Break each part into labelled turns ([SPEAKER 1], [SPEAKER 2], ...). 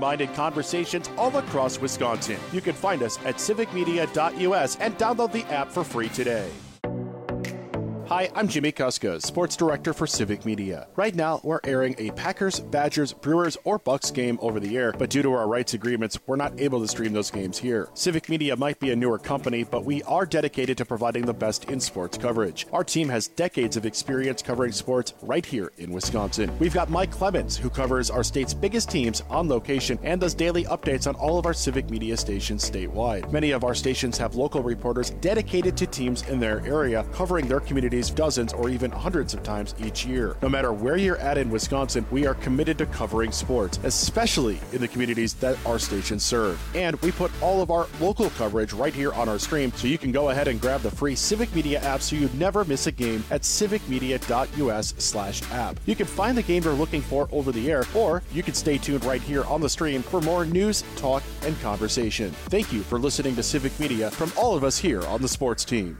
[SPEAKER 1] like-minded conversations all across Wisconsin. You can find us at civicmedia.us and download the app for free today. Hi, I'm Jimmy Kuska, Sports Director for Civic Media. Right now, we're airing a Packers, Badgers, Brewers, or Bucks game over the air, but due to our rights agreements, we're not able to stream those games here. Civic Media might be a newer company, but we are dedicated to providing the best in sports coverage. Our team has decades of experience covering sports right here in Wisconsin. We've got Mike Clemens, who covers our state's biggest teams on location and does daily updates on all of our Civic Media stations statewide. Many of our stations have local reporters dedicated to teams in their area, covering their communities dozens or even hundreds of times each year. No matter where you're at in Wisconsin, we are committed to covering sports, especially in the communities that our stations serve. And we put all of our local coverage right here on our stream, so you can go ahead and grab the free Civic Media app so you never miss a game at civicmedia.us/app. You can find the game you're looking for over the air, or you can stay tuned right here on the stream for more news, talk, and conversation. Thank you for listening to Civic Media from all of us here on the sports team.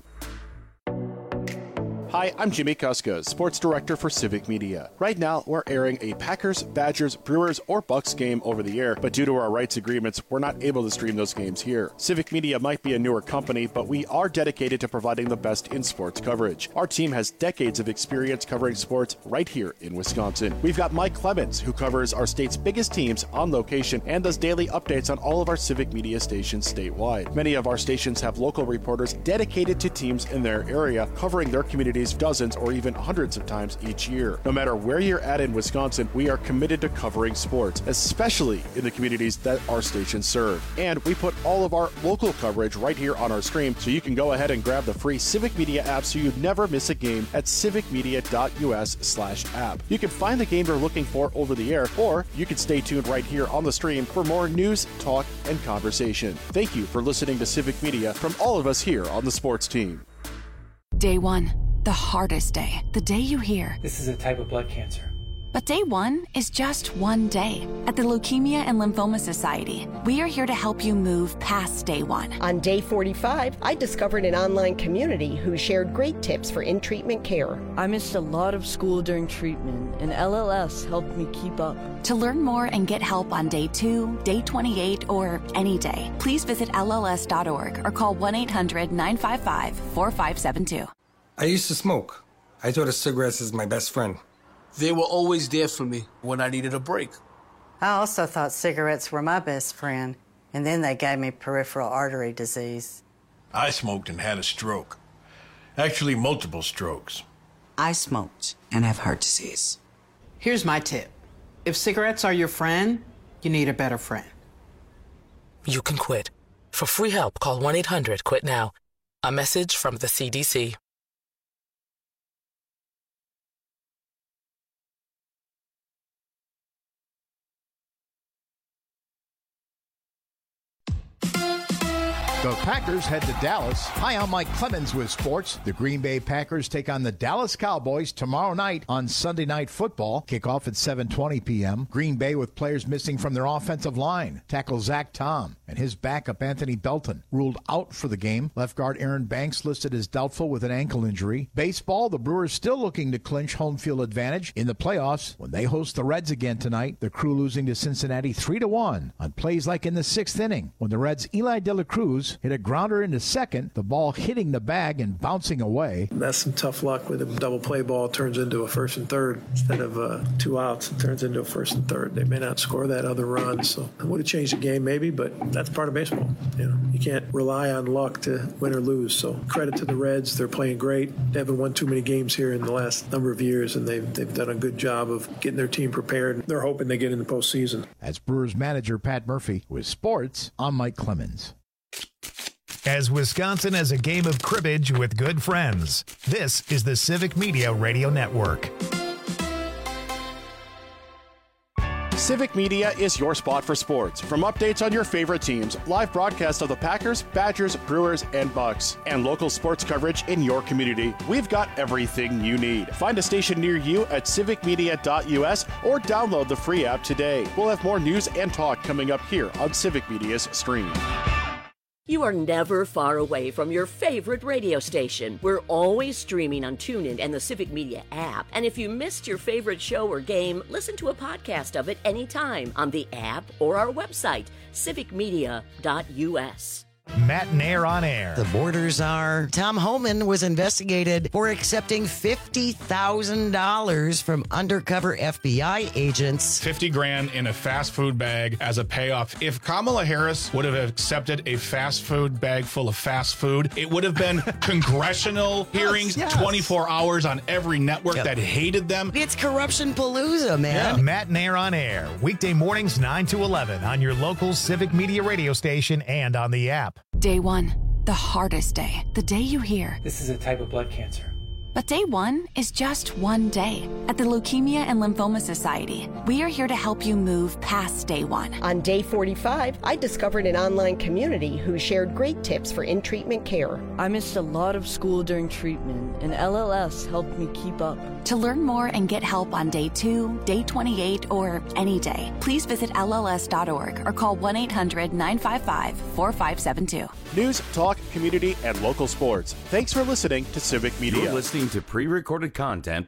[SPEAKER 1] Hi, I'm Jimmy Kuska, Sports Director for Civic Media. Right now, we're airing a Packers, Badgers, Brewers, or Bucks game over the air, but due to our rights agreements, we're not able to stream those games here. Civic Media might be a newer company, but we are dedicated to providing the best in sports coverage. Our team has decades of experience covering sports right here in Wisconsin. We've got Mike Clemens, who covers our state's biggest teams on location and does daily updates on all of our Civic Media stations statewide. Many of our stations have local reporters dedicated to teams in their area, covering their communities dozens or even hundreds of times each year. No matter where you're at in Wisconsin, we are committed to covering sports, especially in the communities that our stations serve. And we put all of our local coverage right here on our stream, so you can go ahead and grab the free Civic Media app so you never miss a game at civicmedia.us/app. You can find the game you're looking for over the air, or you can stay tuned right here on the stream for more news, talk, and conversation. Thank you for listening to Civic Media from all of us here on the sports team.
[SPEAKER 2] Day one. The hardest day. The day you hear,
[SPEAKER 3] "This is a type of blood cancer."
[SPEAKER 2] But day one is just one day. At the Leukemia and Lymphoma Society, we are here to help you move past day one.
[SPEAKER 4] On day 45, I discovered an online community who shared great tips for in-treatment care.
[SPEAKER 5] I missed a lot of school during treatment, and LLS helped me keep up.
[SPEAKER 2] To learn more and get help on day 2, day 28, or any day, please visit LLS.org or call 1-800-955-4572.
[SPEAKER 6] I used to smoke. I thought of cigarettes as my best friend.
[SPEAKER 7] They were always there for me when I needed a break.
[SPEAKER 8] I also thought cigarettes were my best friend, and then they gave me peripheral artery disease.
[SPEAKER 9] I smoked and had a stroke. Actually, multiple strokes.
[SPEAKER 10] I smoked and have heart disease.
[SPEAKER 11] Here's my tip. If cigarettes are your friend, you need a better friend.
[SPEAKER 12] You can quit. For free help, call 1-800-QUIT-NOW. A message from the CDC.
[SPEAKER 13] The Packers head to Dallas. Hi, I'm Mike Clemens with sports. The Green Bay Packers take on the Dallas Cowboys tomorrow night on Sunday Night Football. Kickoff at 7:20 p.m. Green Bay with players missing from their offensive line. Tackle Zach Tom and his backup Anthony Belton ruled out for the game. Left guard Aaron Banks listed as doubtful with an ankle injury. Baseball, the Brewers still looking to clinch home field advantage in the playoffs when they host the Reds again tonight. The Crew losing to Cincinnati 3-1 on plays like in the 6th inning when the Reds' Eli De La Cruz hit a grounder into second, the ball hitting the bag and bouncing away.
[SPEAKER 14] That's some tough luck with a double play ball turns into a first and third. Instead of 2 outs, it turns into a first and third. They may not score that other run, so it would have changed the game maybe, but that's part of baseball. You can't rely on luck to win or lose, so credit to the Reds. They're playing great. They haven't won too many games here in the last number of years, and they've done a good job of getting their team prepared. They're hoping they get in the postseason.
[SPEAKER 13] As Brewers manager Pat Murphy with sports, I'm Mike Clemens.
[SPEAKER 15] As Wisconsin has a game of cribbage with good friends. This is the Civic Media Radio Network.
[SPEAKER 1] Civic Media is your spot for sports. From updates on your favorite teams, live broadcasts of the Packers, Badgers, Brewers, and Bucks, and local sports coverage in your community, we've got everything you need. Find a station near you at civicmedia.us or download the free app today. We'll have more news and talk coming up here on Civic Media's stream.
[SPEAKER 3] You are never far away from your favorite radio station. We're always streaming on TuneIn and the Civic Media app. And if you missed your favorite show or game, listen to a podcast of it anytime on the app or our website, civicmedia.us.
[SPEAKER 15] Matt and Air on Air.
[SPEAKER 16] The borders are Tom Homan was investigated for accepting $50,000 from undercover FBI agents.
[SPEAKER 17] $50,000 in a fast food bag as a payoff. If Kamala Harris would have accepted a fast food bag full of fast food, it would have been congressional hearings, 24 hours on every network that hated them.
[SPEAKER 16] It's corruption palooza, man.
[SPEAKER 15] Yeah. Matt and Air on Air. Weekday mornings 9 to 11 on your local Civic Media radio station and on the app.
[SPEAKER 2] Day one, the hardest day. The day you hear,
[SPEAKER 18] this is a type of blood cancer.
[SPEAKER 2] But day one is just one day. At the Leukemia and Lymphoma Society, we are here to help you move past day one.
[SPEAKER 4] On day 45, I discovered an online community who shared great tips for in-treatment care.
[SPEAKER 5] I missed a lot of school during treatment, and LLS helped me keep up.
[SPEAKER 2] To learn more and get help on day 2, day 28, or any day, please visit LLS.org or call 1-800-955-4572.
[SPEAKER 1] News, talk, community, and local sports. Thanks for listening to Civic Media.
[SPEAKER 19] You're listening to pre-recorded content.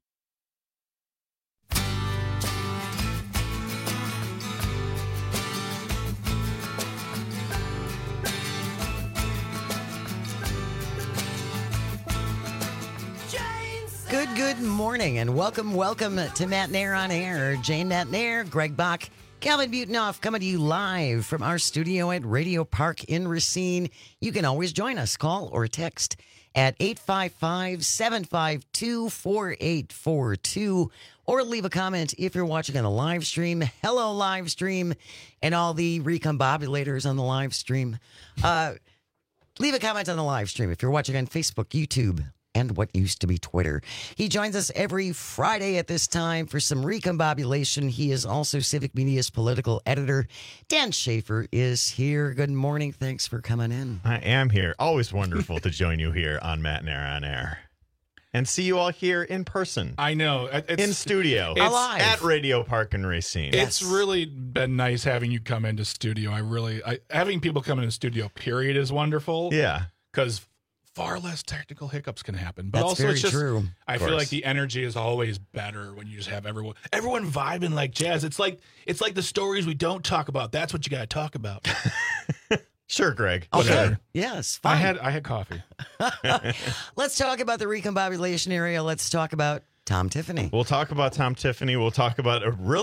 [SPEAKER 16] Good morning, and welcome to Matt and Air on Air. Jane Matt and Air, Greg Bach, Calvin Butenoff coming to you live from our studio at Radio Park in Racine. You can always join us. Call or text at 855-752-4842 or leave a comment if you're watching on the live stream. Hello, live stream, and all the recombobulators on the live stream. Leave a comment on the live stream if you're watching on Facebook, YouTube, and what used to be Twitter. He joins us every Friday at this time for some recombobulation. He is also Civic Media's political editor. Dan Schaefer is here. Good morning. Thanks for coming in.
[SPEAKER 20] I am here. Always wonderful to join you here on Matt and Air on Air. And see you all here in person.
[SPEAKER 17] I know.
[SPEAKER 20] In studio.
[SPEAKER 16] Alive.
[SPEAKER 20] At Radio Park in Racine.
[SPEAKER 17] It's really been nice having you come into studio. Having people come into studio, period, is wonderful.
[SPEAKER 20] Yeah.
[SPEAKER 17] Because far less technical hiccups can happen. But
[SPEAKER 16] That's
[SPEAKER 17] also,
[SPEAKER 16] very
[SPEAKER 17] it's just,
[SPEAKER 16] true.
[SPEAKER 17] I feel like the energy is always better when you just have everyone vibing like jazz. It's like the stories we don't talk about. That's what you got to talk about.
[SPEAKER 20] Sure, Greg.
[SPEAKER 16] Okay.
[SPEAKER 20] Whatever.
[SPEAKER 16] Yes, fine.
[SPEAKER 17] I had coffee.
[SPEAKER 16] Let's talk about the recombobulation area. Let's talk about Tom Tiffany.
[SPEAKER 20] We'll talk about Tom Tiffany. We'll talk about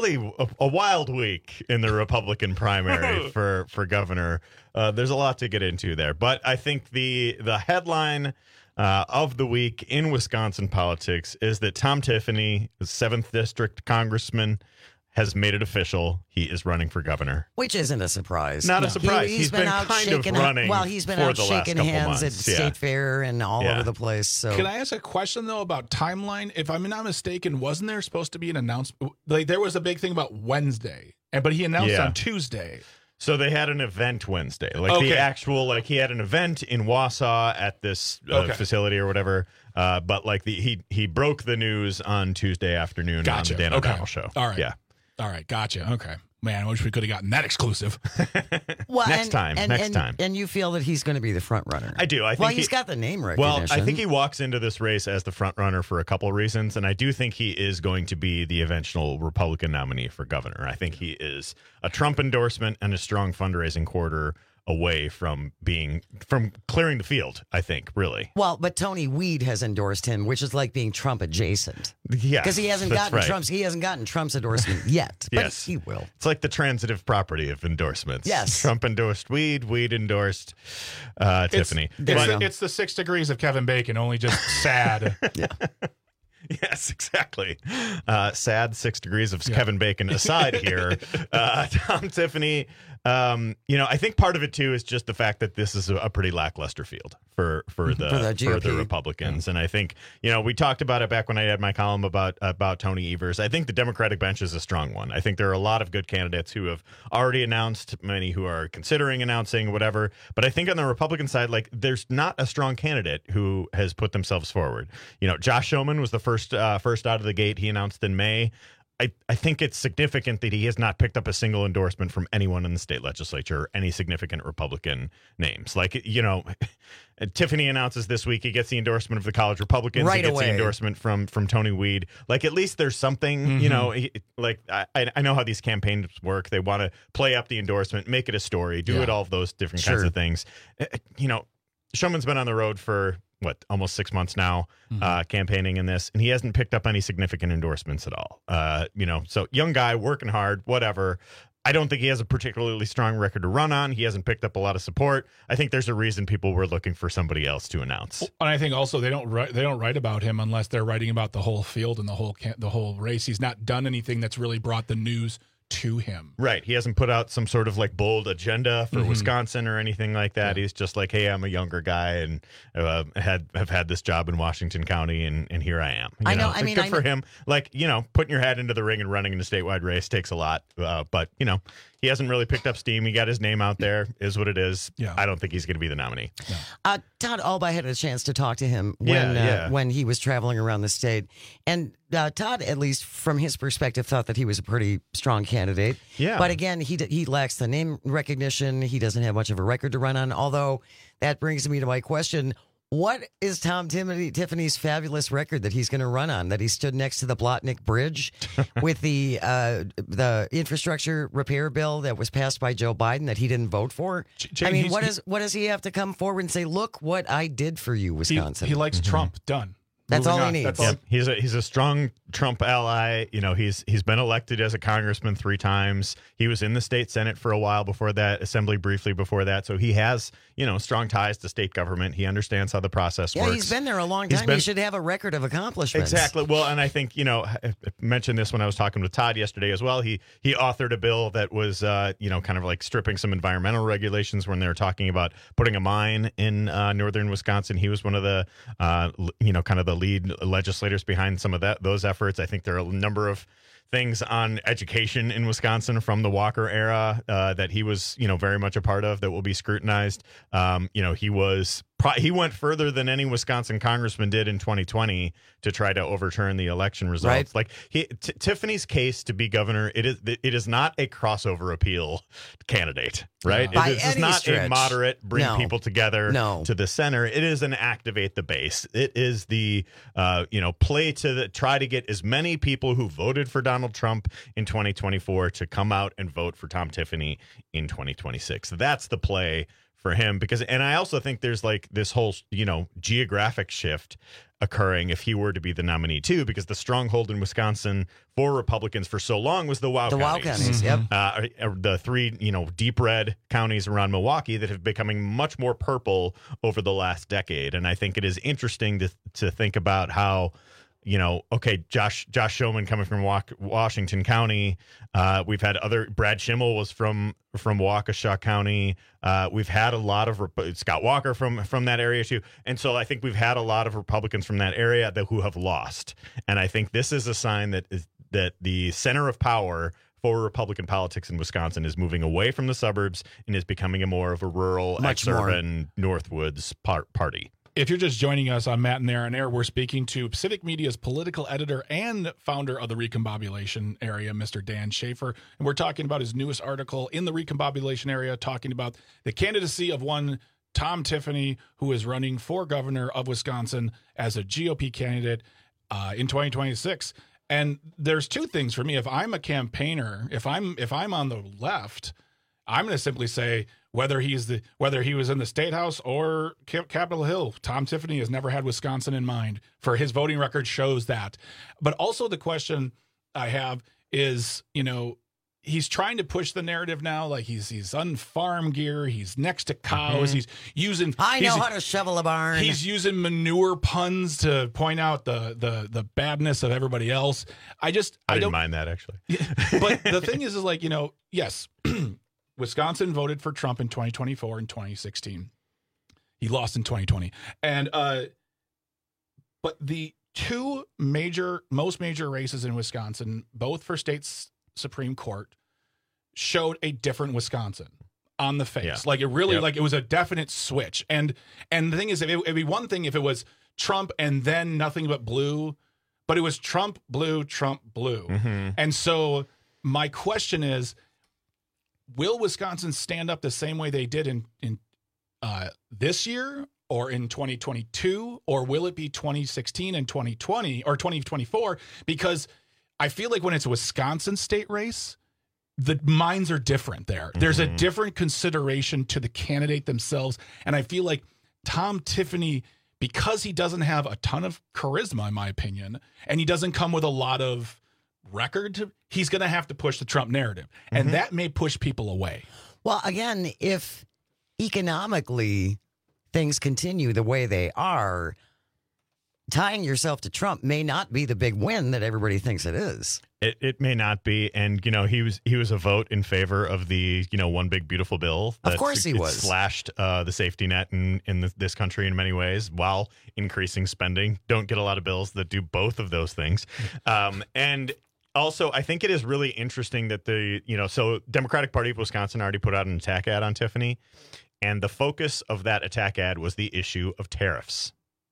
[SPEAKER 20] a wild week in the Republican primary for governor. There's a lot to get into there. But I think the headline of the week in Wisconsin politics is that Tom Tiffany, the 7th District Congressman, has made it official. He is running for governor.
[SPEAKER 16] Which isn't a surprise.
[SPEAKER 20] Not a surprise. He's been
[SPEAKER 16] out
[SPEAKER 20] kind of
[SPEAKER 16] shaking,
[SPEAKER 20] running
[SPEAKER 16] well, he's been
[SPEAKER 20] for
[SPEAKER 16] out
[SPEAKER 20] the
[SPEAKER 16] shaking
[SPEAKER 20] last couple
[SPEAKER 16] hands
[SPEAKER 20] months.
[SPEAKER 16] at State Fair and all over the place. So,
[SPEAKER 17] can I ask a question, though, about timeline? If I'm not mistaken, wasn't there supposed to be an announcement? Like, there was a big thing about Wednesday, but he announced on Tuesday.
[SPEAKER 20] So they had an event Wednesday, the actual, he had an event in Wausau at this facility or whatever. But he broke the news on Tuesday afternoon on the Dan O'Donnell show.
[SPEAKER 17] All right.
[SPEAKER 20] Yeah.
[SPEAKER 17] All right. Gotcha. Okay. Man, I wish we could have gotten that exclusive.
[SPEAKER 16] Well,
[SPEAKER 20] next time.
[SPEAKER 16] And you feel that he's going to be the front runner.
[SPEAKER 20] I do. I think
[SPEAKER 16] he's got the name recognition.
[SPEAKER 20] Well, I think he walks into this race as the front runner for a couple of reasons, and I do think he is going to be the eventual Republican nominee for governor. I think he is a Trump endorsement and a strong fundraising quarter away from clearing the field, I think, really.
[SPEAKER 16] Well, but Tony Weed has endorsed him, which is like being Trump adjacent.
[SPEAKER 20] Yeah,
[SPEAKER 16] because he hasn't gotten Trump's endorsement yet. But
[SPEAKER 20] yes,
[SPEAKER 16] he will.
[SPEAKER 20] It's like the transitive property of endorsements.
[SPEAKER 16] Yes,
[SPEAKER 20] Trump endorsed Weed endorsed Tiffany.
[SPEAKER 17] It's the 6 degrees of Kevin Bacon, only just sad.
[SPEAKER 20] Yeah. Yes, exactly. Sad 6 degrees of Kevin Bacon aside here. Tom Tiffany, I think part of it, too, is just the fact that this is a pretty lackluster field for the Republicans. And I think, we talked about it back when I had my column about Tony Evers. I think the Democratic bench is a strong one. I think there are a lot of good candidates who have already announced, many who are considering announcing, whatever. But I think on the Republican side, there's not a strong candidate who has put themselves forward. Josh Schoeman was the first out of the gate. He announced in May. I think it's significant that he has not picked up a single endorsement from anyone in the state legislature or any significant Republican names. Like, Tiffany announces this week he gets the endorsement of the college Republicans.
[SPEAKER 16] Right
[SPEAKER 20] he gets
[SPEAKER 16] away.
[SPEAKER 20] the endorsement from Tony Weed. Like, at least there's something, I know how these campaigns work. They want to play up the endorsement, make it a story, do it all of those different kinds of things. Shuman's been on the road for almost 6 months now, campaigning in this, and he hasn't picked up any significant endorsements at all. So young guy working hard, whatever. I don't think he has a particularly strong record to run on. He hasn't picked up a lot of support. I think there's a reason people were looking for somebody else to announce.
[SPEAKER 18] And I think also they don't write about him unless they're writing about the whole field and the whole race. He's not done anything that's really brought the news to him.
[SPEAKER 20] Right. He hasn't put out some sort of bold agenda for Wisconsin or anything like that. He's just like, hey, I'm a younger guy and have had this job in Washington County and here I am.
[SPEAKER 16] I know.
[SPEAKER 20] Good for him. Putting your hat into the ring and running in a statewide race takes a lot. But he hasn't really picked up steam. He got his name out there, is what it is. Yeah. I don't think he's going to be the nominee.
[SPEAKER 16] No. Todd Alby had a chance to talk to him when he was traveling around the state. And Todd, at least from his perspective, thought that he was a pretty strong candidate.
[SPEAKER 20] Yeah.
[SPEAKER 16] But again, he lacks the name recognition. He doesn't have much of a record to run on. Although that brings me to my question. What is Tom Tiffany's fabulous record that he's going to run on? That he stood next to the Blotnick Bridge with the infrastructure repair bill that was passed by Joe Biden that he didn't vote for? What does he have to come forward and say, look what I did for you, Wisconsin?
[SPEAKER 18] He likes Trump. Done.
[SPEAKER 16] That's all he needs.
[SPEAKER 20] He's a strong Trump ally. He's been elected as a congressman 3 times. He was in the state Senate for a while before that, Assembly briefly before that. So he has, strong ties to state government. He understands how the process works.
[SPEAKER 16] Yeah, he's been there a long time. He should have a record of accomplishments.
[SPEAKER 20] Exactly. Well, and I think, I mentioned this when I was talking with Todd yesterday as well. He authored a bill that was, kind of like stripping some environmental regulations when they were talking about putting a mine in northern Wisconsin. He was one of the, kind of the lead legislators behind some of those efforts. I think there are a number of things on education in Wisconsin from the Walker era that he was, very much a part of that will be scrutinized. He went further than any Wisconsin congressman did in 2020 to try to overturn the election results.
[SPEAKER 16] Right.
[SPEAKER 20] Tiffany's case to be governor, it is not a crossover appeal candidate, right?
[SPEAKER 16] By
[SPEAKER 20] It is
[SPEAKER 16] any
[SPEAKER 20] not
[SPEAKER 16] stretch.
[SPEAKER 20] a moderate, bring
[SPEAKER 16] No.
[SPEAKER 20] people together to the center. It is an activate the base. It is the, play to try to get as many people who voted for Donald Trump in 2024 to come out and vote for Tom Tiffany in 2026. That's the play for him, and I also think there's this whole, geographic shift occurring if he were to be the nominee too, because the stronghold in Wisconsin for Republicans for so long was the Wow counties.
[SPEAKER 16] Yep.
[SPEAKER 20] The 3, deep red counties around Milwaukee that have becoming much more purple over the last decade. And I think it is interesting to think about how, Josh Showman coming from Washington County. We've had Brad Schimmel was from Waukesha County. We've had a lot of Scott Walker from that area too. And so I think we've had a lot of Republicans from that area who have lost. And I think this is a sign that the center of power for Republican politics in Wisconsin is moving away from the suburbs and is becoming more of a rural, ex-urban Northwoods party.
[SPEAKER 18] If you're just joining us on Matt and Aaron Air, we're speaking to Civic Media's political editor and founder of the Recombobulation area, Mr. Dan Schaefer. And we're talking about his newest article in the Recombobulation area, talking about the candidacy of one Tom Tiffany, who is running for governor of Wisconsin as a GOP candidate in 2026. And there's 2 things for me. If I'm a campaigner, if I'm on the left, I'm going to simply say, whether he was in the State House or Capitol Hill, Tom Tiffany has never had Wisconsin in mind. For his voting record shows that. But also the question I have is, he's trying to push the narrative now, like he's on farm gear, he's next to cows, he's using
[SPEAKER 16] I know how to shovel a barn.
[SPEAKER 18] He's using manure puns to point out the badness of everybody else. I
[SPEAKER 20] didn't mind that actually.
[SPEAKER 18] But the thing is yes. Wisconsin voted for Trump in 2024 and 2016. He lost in 2020. And but the 2 most major races in Wisconsin, both for state's Supreme Court, showed a different Wisconsin on the face.
[SPEAKER 20] Yeah.
[SPEAKER 18] It was a definite switch. And the thing is, it'd be one thing if it was Trump and then nothing but blue, but it was Trump blue.
[SPEAKER 20] Mm-hmm.
[SPEAKER 18] And so my question is, will Wisconsin stand up the same way they did in this year or in 2022, or will it be 2016 and 2020 or 2024? Because I feel like when it's a Wisconsin state race, the minds are different there. There's a different consideration to the candidate themselves. And I feel like Tom Tiffany, because he doesn't have a ton of charisma, in my opinion, and he doesn't come with a lot of record, he's going to have to push the Trump narrative. And that may push people away.
[SPEAKER 16] Well, again, if economically things continue the way they are, tying yourself to Trump may not be the big win that everybody thinks it is.
[SPEAKER 20] It may not be, and he was a vote in favor of the one big beautiful bill.
[SPEAKER 16] Of course he was.
[SPEAKER 20] Slashed the safety net in this country in many ways while increasing spending. Don't get a lot of bills that do both of those things, and also I think it is really interesting that so Democratic Party of Wisconsin already put out an attack ad on Tiffany, and the focus of that attack ad was the issue of tariffs.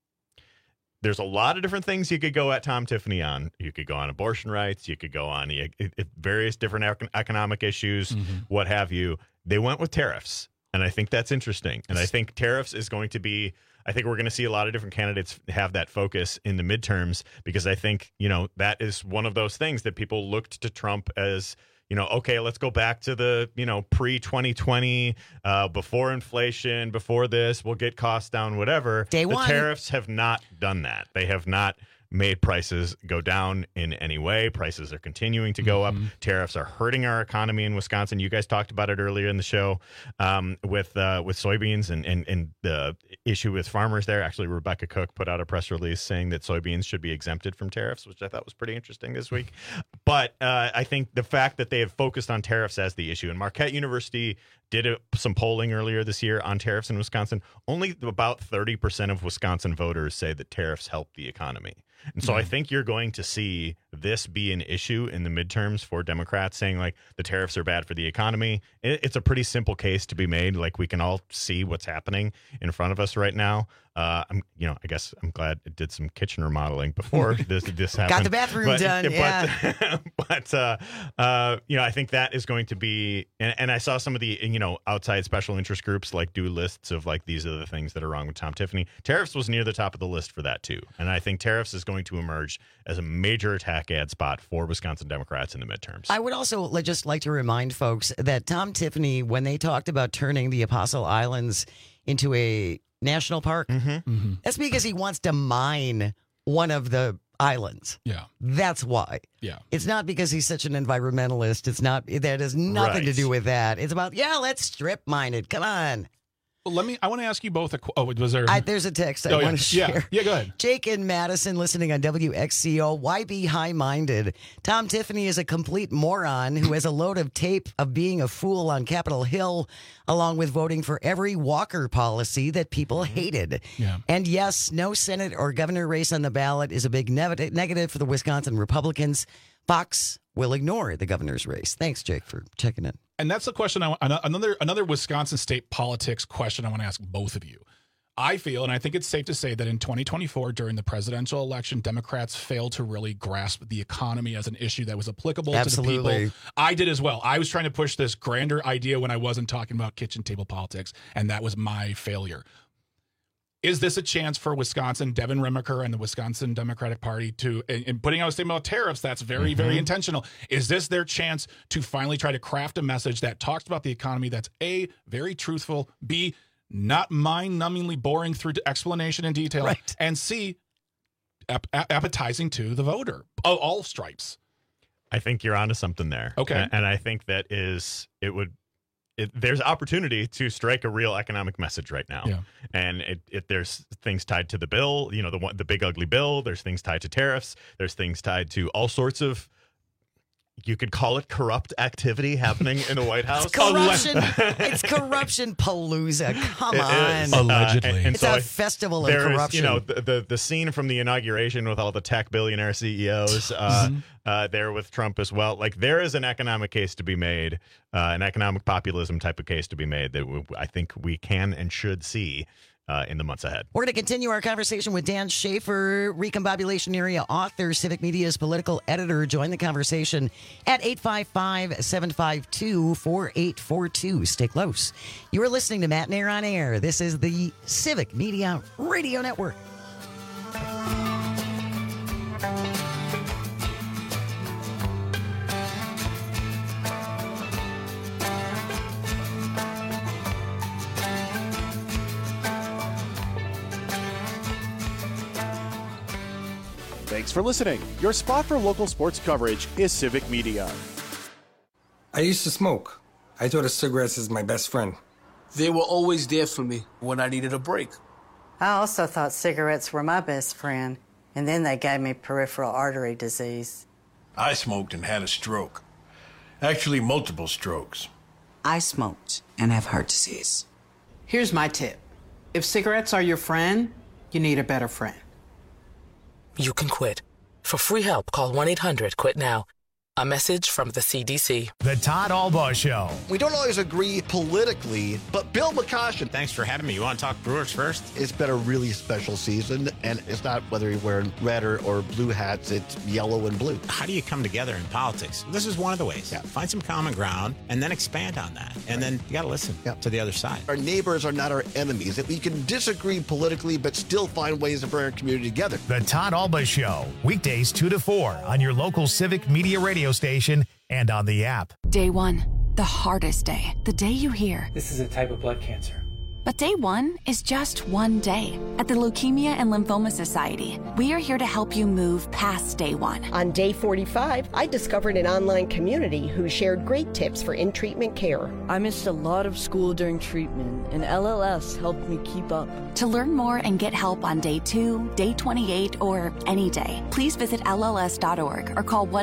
[SPEAKER 20] There's a lot of different things you could go at Tom Tiffany on. You could go on abortion rights. You could go on various different economic issues, what have you. They went with tariffs, and I think that's interesting. And I think tariffs is going to be – I think we're going to see a lot of different candidates have that focus in the midterms, because I think, that is one of those things that people looked to Trump as – okay, let's go back to the, pre-2020, before inflation, before this, we'll get costs down, whatever.
[SPEAKER 16] Day one.
[SPEAKER 20] The tariffs have not done that. They have not made prices go down in any way. Prices are continuing to go up. Tariffs are hurting our economy in Wisconsin. You guys talked about it earlier in the show with soybeans and the issue with farmers there. Actually, Rebecca Cook put out a press release saying that soybeans should be exempted from tariffs, which I thought was pretty interesting this week. But I think the fact that they have focused on tariffs as the issue, and Marquette University did some polling earlier this year on tariffs in Wisconsin. Only about 30% of Wisconsin voters say that tariffs help the economy. And so I think you're going to see this be an issue in the midterms for Democrats, saying like the tariffs are bad for the economy. It's a pretty simple case to be made. Like we can all see what's happening in front of us right now. I guess I'm glad it did some kitchen remodeling before this happened.
[SPEAKER 16] Got the bathroom done.
[SPEAKER 20] I think that is going to be, and I saw some of the, outside special interest groups like do lists of like, these are the things that are wrong with Tom Tiffany. Tariffs was near the top of the list for that too. And I think tariffs is going to emerge as a major attack ad spot for Wisconsin Democrats in the midterms.
[SPEAKER 16] I would also just like to remind folks that Tom Tiffany, when they talked about turning the Apostle Islands into a national park, that's because he wants to mine one of the islands.
[SPEAKER 18] Yeah.
[SPEAKER 16] That's why.
[SPEAKER 18] Yeah.
[SPEAKER 16] It's not because he's such an environmentalist. That has nothing to do with that. It's about, let's strip mine it. Come on.
[SPEAKER 18] Well, I want to ask you both. Was there?
[SPEAKER 16] There's a text I want to share.
[SPEAKER 18] Yeah, go ahead.
[SPEAKER 16] Jake and Madison listening on WXCO. Why be high-minded? Tom Tiffany is a complete moron who has a load of tape of being a fool on Capitol Hill, along with voting for every Walker policy that people hated.
[SPEAKER 18] Yeah.
[SPEAKER 16] And yes, no Senate or governor race on the ballot is a big negative for the Wisconsin Republicans. Fox will ignore the governor's race. Thanks, Jake, for checking in.
[SPEAKER 18] And that's the question. Another Wisconsin state politics question I want to ask both of you. I feel, and I think it's safe to say that in 2024, during the presidential election, Democrats failed to really grasp the economy as an issue that was applicable to the people. I did as well. I was trying to push this grander idea when I wasn't talking about kitchen table politics, and that was my failure. Is this a chance for Wisconsin, Devin Remacher and the Wisconsin Democratic Party to, and putting out a statement about tariffs, that's very, very intentional. Is this their chance to finally try to craft a message that talks about the economy that's A, very truthful, B, not mind-numbingly boring through explanation and detail,
[SPEAKER 16] right,
[SPEAKER 18] and C, appetizing to the voter of all stripes?
[SPEAKER 20] I think you're onto something there.
[SPEAKER 18] Okay.
[SPEAKER 20] And I think there's opportunity to strike a real economic message right now.
[SPEAKER 18] Yeah.
[SPEAKER 20] And there's things tied to the bill, the big ugly bill. There's things tied to tariffs. There's things tied to all sorts of, you could call it corrupt activity happening in the White House.
[SPEAKER 16] It's corruption. It's corruption palooza. Come on.
[SPEAKER 18] Allegedly.
[SPEAKER 16] It's a festival of corruption.
[SPEAKER 20] The scene from the inauguration with all the tech billionaire CEOs there with Trump as well. Like, there is an economic case to be made, an economic populism type of case to be made that I think we can and should see in the months ahead.
[SPEAKER 16] We're going to continue our conversation with Dan Schaefer, Recombobulation Area author, Civic Media's political editor. Join the conversation at 855-752-4842. Stay close. You are listening to Matt and Air on Air. This is the Civic Media Radio Network.
[SPEAKER 1] Thanks for listening. Your spot for local sports coverage is Civic Media.
[SPEAKER 6] I used to smoke. I thought of cigarettes as my best friend.
[SPEAKER 7] They were always there for me when I needed a break.
[SPEAKER 8] I also thought cigarettes were my best friend, and then they gave me peripheral artery disease.
[SPEAKER 9] I smoked and had a stroke. Actually, multiple strokes.
[SPEAKER 10] I smoked and have heart disease.
[SPEAKER 11] Here's my tip. If cigarettes are your friend, you need a better friend.
[SPEAKER 12] You can quit. For free help, call 1-800-QUIT-NOW. A message from the CDC.
[SPEAKER 15] The Todd Albaugh Show.
[SPEAKER 21] We don't always agree politically, but Bill McCoshen.
[SPEAKER 22] Thanks for having me. You want to talk Brewers first?
[SPEAKER 21] It's been a really special season, and it's not whether you're wearing red or blue hats, it's yellow and blue.
[SPEAKER 22] How do you come together in politics? This is one of the ways. Yeah. Find some common ground and then expand on that. And then you got to listen to the other side.
[SPEAKER 21] Our neighbors are not our enemies. That we can disagree politically, but still find ways to bring our community together.
[SPEAKER 15] The Todd Albaugh Show. Weekdays 2 to 4 on your local Civic Media radio station and on the app.
[SPEAKER 2] Day 1, the hardest day. The day you hear,
[SPEAKER 23] this is a type of blood cancer.
[SPEAKER 2] But day 1 is just one day. At the Leukemia and Lymphoma Society, we are here to help you move past day 1.
[SPEAKER 4] On day 45, I discovered an online community who shared great tips for in-treatment care.
[SPEAKER 5] I missed a lot of school during treatment, and LLS helped me keep up.
[SPEAKER 2] To learn more and get help on day 2, day 28, or any day, please visit LLS.org or call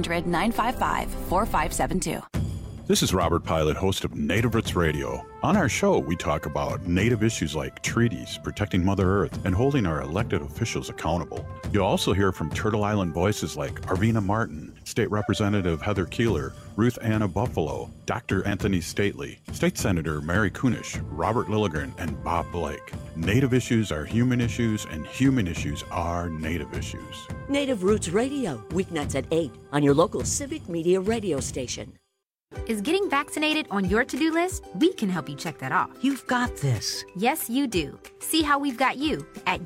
[SPEAKER 2] 1-800-955-4572.
[SPEAKER 24] This is Robert Pilot, host of Native Roots Radio. On our show, we talk about Native issues like treaties, protecting Mother Earth, and holding our elected officials accountable. You'll also hear from Turtle Island voices like Arvina Martin, State Representative Heather Keeler, Ruth Anna Buffalo, Dr. Anthony Stately, State Senator Mary Kunish, Robert Lilligren, and Bob Blake. Native issues are human issues, and human issues are Native issues.
[SPEAKER 3] Native Roots Radio, weeknights at 8 on your local Civic Media radio station.
[SPEAKER 25] Is getting vaccinated on your to-do list? We can help you check that off.
[SPEAKER 16] You've got this.
[SPEAKER 25] Yes, you do. See how we've got you at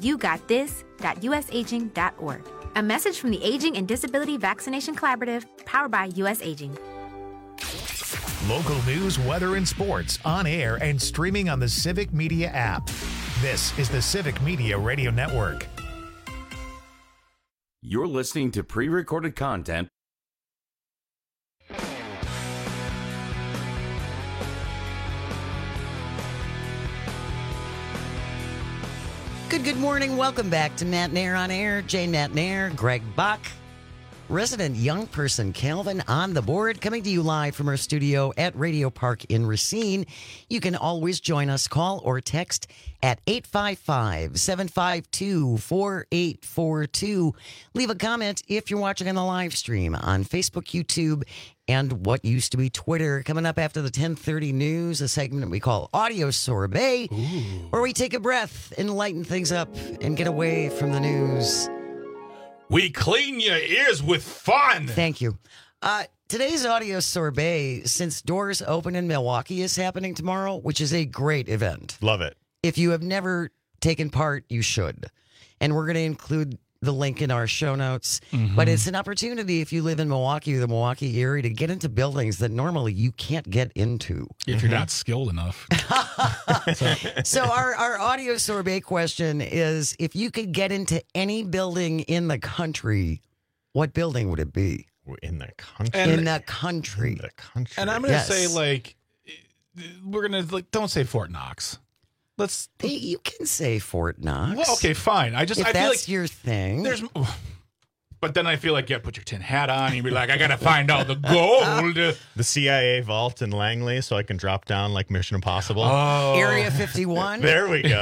[SPEAKER 25] yougotthis.usaging.org. A message from the Aging and Disability Vaccination Collaborative, powered by US Aging.
[SPEAKER 15] Local news, weather, and sports on air and streaming on the Civic Media app. This is the Civic Media Radio Network.
[SPEAKER 19] You're listening to pre-recorded content.
[SPEAKER 16] Good morning. Welcome back to Matt and Air on Air. Jane Matt and Air, Greg Buck, resident young person Calvin on the board, coming to you live from our studio at Radio Park in Racine. You can always join us, call or text at 855-752-4842. Leave a comment if you're watching on the live stream on Facebook, YouTube, and what used to be Twitter. Coming up after the 10:30 news, a segment we call Audio Sorbet, where we take a breath and lighten things up and get away from the news.
[SPEAKER 17] We clean your ears with fun.
[SPEAKER 16] Thank you. Today's Audio Sorbet, since doors open in Milwaukee, is happening tomorrow, which is a great event.
[SPEAKER 20] Love it.
[SPEAKER 16] If you have never taken part, you should. And we're going to include the link in our show notes. But it's an opportunity if you live in Milwaukee or the Milwaukee area to get into buildings that normally you can't get into.
[SPEAKER 18] If you're not skilled enough.
[SPEAKER 16] So our Audio Sorbet question is, if you could get into any building in the country, what building would it be?
[SPEAKER 20] In the country?
[SPEAKER 16] In the country.
[SPEAKER 18] And I'm going to say, we're going to, don't say Fort Knox.
[SPEAKER 16] You can say Fort Knox.
[SPEAKER 18] Well, okay, fine. I feel
[SPEAKER 16] that's
[SPEAKER 18] like
[SPEAKER 16] your thing.
[SPEAKER 18] But then I feel like, put your tin hat on. And you'd be like, I got to find out the gold.
[SPEAKER 20] The CIA vault in Langley, so I can drop down like Mission Impossible.
[SPEAKER 16] Oh. Area 51.
[SPEAKER 20] There we go.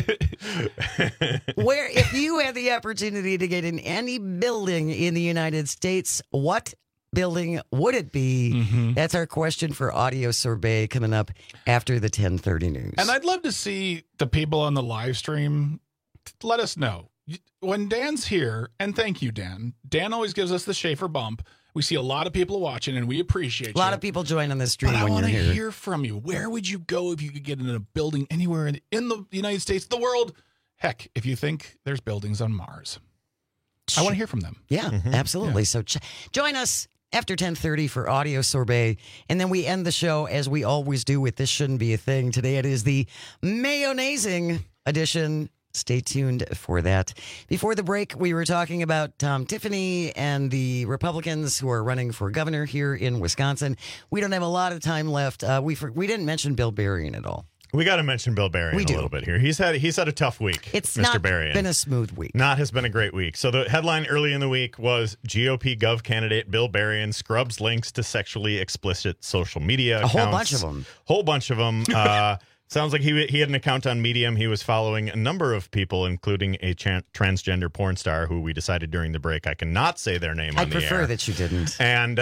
[SPEAKER 16] Where, if you had the opportunity to get in any building in the United States, what building would it be? That's our question for Audio Sorbet coming up after the 10:30 news.
[SPEAKER 18] And I'd love to see the people on the live stream let us know. When Dan's here, and thank you, Dan. Dan always gives us the Schaefer bump. We see a lot of people watching, and we appreciate
[SPEAKER 16] a lot of people join on this stream
[SPEAKER 18] but
[SPEAKER 16] when you're here.
[SPEAKER 18] I want to hear from you. Where would you go if you could get in a building anywhere in the United States, the world? Heck, if you think there's buildings on Mars. I want to hear from them.
[SPEAKER 16] Yeah, absolutely. Yeah. So join us after 10:30 for Audio Sorbet. And then we end the show as we always do with This Shouldn't Be a Thing. Today it is the Mayonnaising edition. Stay tuned for that. Before the break, we were talking about Tom Tiffany and the Republicans who are running for governor here in Wisconsin. We don't have a lot of time left. We didn't mention Bill Berrien at all.
[SPEAKER 20] We got to mention Bill Berrien a little bit here. He's had a tough week.
[SPEAKER 16] It's
[SPEAKER 20] Mr.
[SPEAKER 16] not
[SPEAKER 20] Berrien.
[SPEAKER 16] been a smooth week.
[SPEAKER 20] Has been a great week. So the headline early in the week was GOP Gov candidate Bill Berrien scrubs links to sexually explicit social media accounts. Whole bunch of them. Sounds like he had an account on Medium. He was following a number of people, including a transgender porn star who we decided during the break I cannot say their name on the air.
[SPEAKER 16] I prefer that you didn't.
[SPEAKER 20] And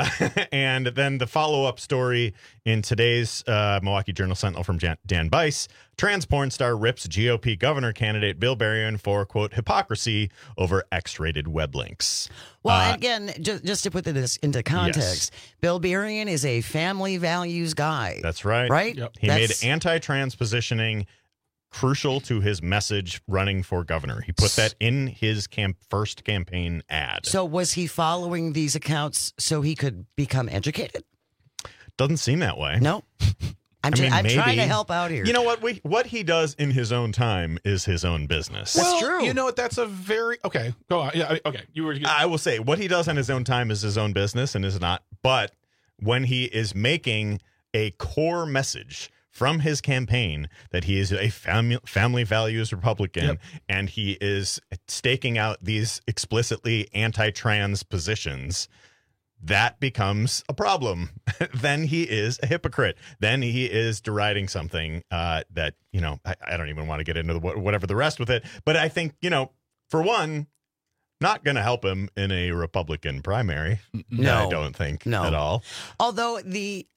[SPEAKER 20] and then the follow-up story in today's Milwaukee Journal Sentinel from Dan Bice. Trans porn star rips GOP governor candidate Bill Berrien for, quote, hypocrisy over X-rated web links.
[SPEAKER 16] Well, again, just to put this into context, Bill Berrien is a family values guy.
[SPEAKER 20] That's right.
[SPEAKER 16] Right?
[SPEAKER 20] Yep. He made anti-trans positioning crucial to his message running for governor. He put that in his first campaign ad.
[SPEAKER 16] So was he following these accounts so he could become educated?
[SPEAKER 20] Doesn't seem that way.
[SPEAKER 16] No. I'm trying to help out here.
[SPEAKER 20] You know what? What he does in his own time is his own business.
[SPEAKER 16] That's true.
[SPEAKER 18] You know what? That's a very okay. Go on. Yeah. Okay.
[SPEAKER 20] I will say what he does on his own time is his own business and is not. But when he is making a core message from his campaign that he is a family values Republican and he is staking out these explicitly anti-trans positions, that becomes a problem. Then he is a hypocrite. Then he is deriding something that, I don't even want to get into whatever the rest with it. But I think, for one, not going to help him in a Republican primary.
[SPEAKER 16] No.
[SPEAKER 20] I don't think at all.
[SPEAKER 16] Although the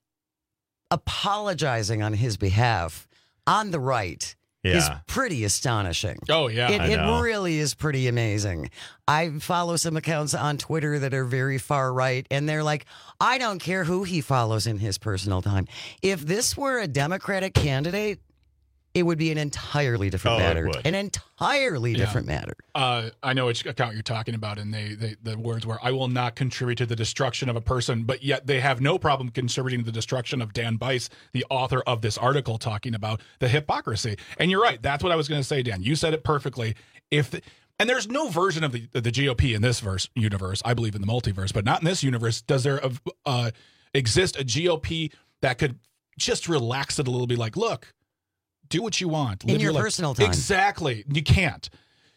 [SPEAKER 16] apologizing on his behalf on the right is pretty astonishing.
[SPEAKER 18] Oh, yeah.
[SPEAKER 16] It really is pretty amazing. I follow some accounts on Twitter that are very far right, and they're like, I don't care who he follows in his personal time. If this were a Democratic candidate, it would be an entirely different matter. An entirely different matter.
[SPEAKER 18] I know which account you're talking about, and the words were, I will not contribute to the destruction of a person, but yet they have no problem contributing to the destruction of Dan Bice, the author of this article talking about the hypocrisy. And you're right. That's what I was going to say, Dan. You said it perfectly. And there's no version of the GOP in this universe. I believe in the multiverse, but not in this universe. Does there exist a GOP that could just relax it a little bit? Like, look, do what you want.
[SPEAKER 16] Live in your personal time.
[SPEAKER 18] Exactly. You can't.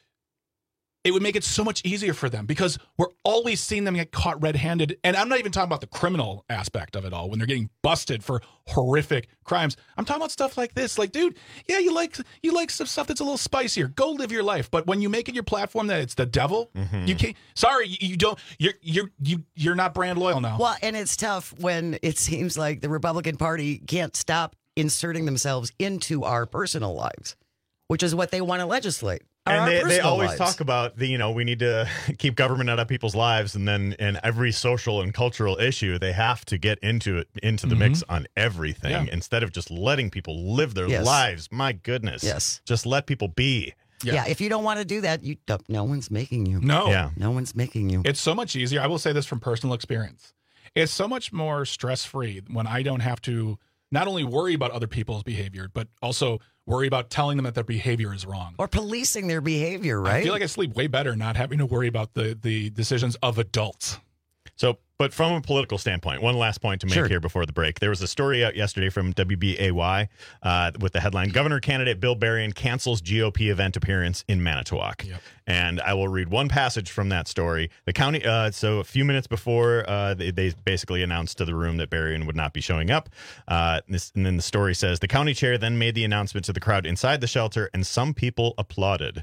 [SPEAKER 18] It would make it so much easier for them because we're always seeing them get caught red-handed. And I'm not even talking about the criminal aspect of it all when they're getting busted for horrific crimes. I'm talking about stuff like this. Like, dude, yeah, you like some stuff that's a little spicier. Go live your life. But when you make it your platform that it's the devil, you can't. Sorry, you don't. You're not brand loyal now.
[SPEAKER 16] Well, and it's tough when it seems like the Republican Party can't stop inserting themselves into our personal lives, which is what they want to legislate.
[SPEAKER 20] And they always talk about we need to keep government out of people's lives, and then in every social and cultural issue they have to get into the mix on everything instead of just letting people live their lives. My goodness, just let people be.
[SPEAKER 16] Yeah, if you don't want to do that, no one's making you.
[SPEAKER 18] No
[SPEAKER 16] one's making you.
[SPEAKER 18] It's so much easier. I will say this from personal experience. It's so much more stress-free when I don't have to not only worry about other people's behavior, but also worry about telling them that their behavior is wrong.
[SPEAKER 16] Or policing their behavior, right?
[SPEAKER 18] I feel like I sleep way better not having to worry about the decisions of adults.
[SPEAKER 20] So, but from a political standpoint, one last point to make here before the break. There was a story out yesterday from WBAY with the headline, Governor candidate Bill Berrien cancels GOP event appearance in Manitowoc. Yep. And I will read one passage from that story. The county, so a few minutes before, they basically announced to the room that Berrien would not be showing up. And then the story says, the county chair then made the announcement to the crowd inside the shelter, and some people applauded.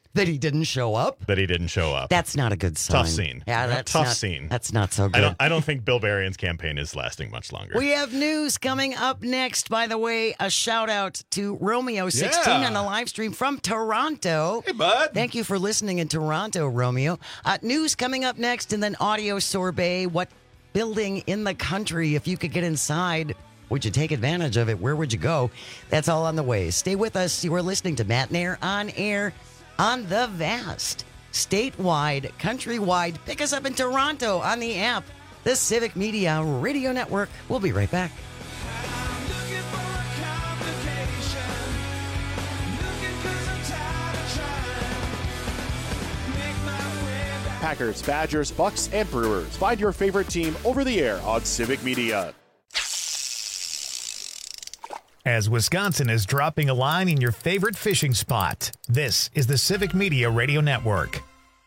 [SPEAKER 16] That he didn't show up?
[SPEAKER 20] That's
[SPEAKER 16] not a good sign.
[SPEAKER 20] Tough scene.
[SPEAKER 16] Yeah, that's
[SPEAKER 20] tough
[SPEAKER 16] not,
[SPEAKER 20] scene.
[SPEAKER 16] That's not so good.
[SPEAKER 20] I don't think Bill Berrien's campaign is lasting much longer.
[SPEAKER 16] We have news coming up next. By the way, a shout out to Romeo16 on the live stream from Toronto.
[SPEAKER 20] Hey, bud.
[SPEAKER 16] Thank you for listening in Toronto, Romeo. News coming up next, and then audio sorbet. What building in the country, if you could get inside, would you take advantage of it? Where would you go? That's all on the way. Stay with us. You are listening to Matt Nair on air on the vast, statewide, countrywide. Pick us up in Toronto on the app, the Civic Media Radio Network. We'll be right back.
[SPEAKER 1] Packers, Badgers, Bucks, and Brewers. Find your favorite team over the air on Civic Media.
[SPEAKER 15] As Wisconsin is dropping a line in your favorite fishing spot, this is the Civic Media Radio Network.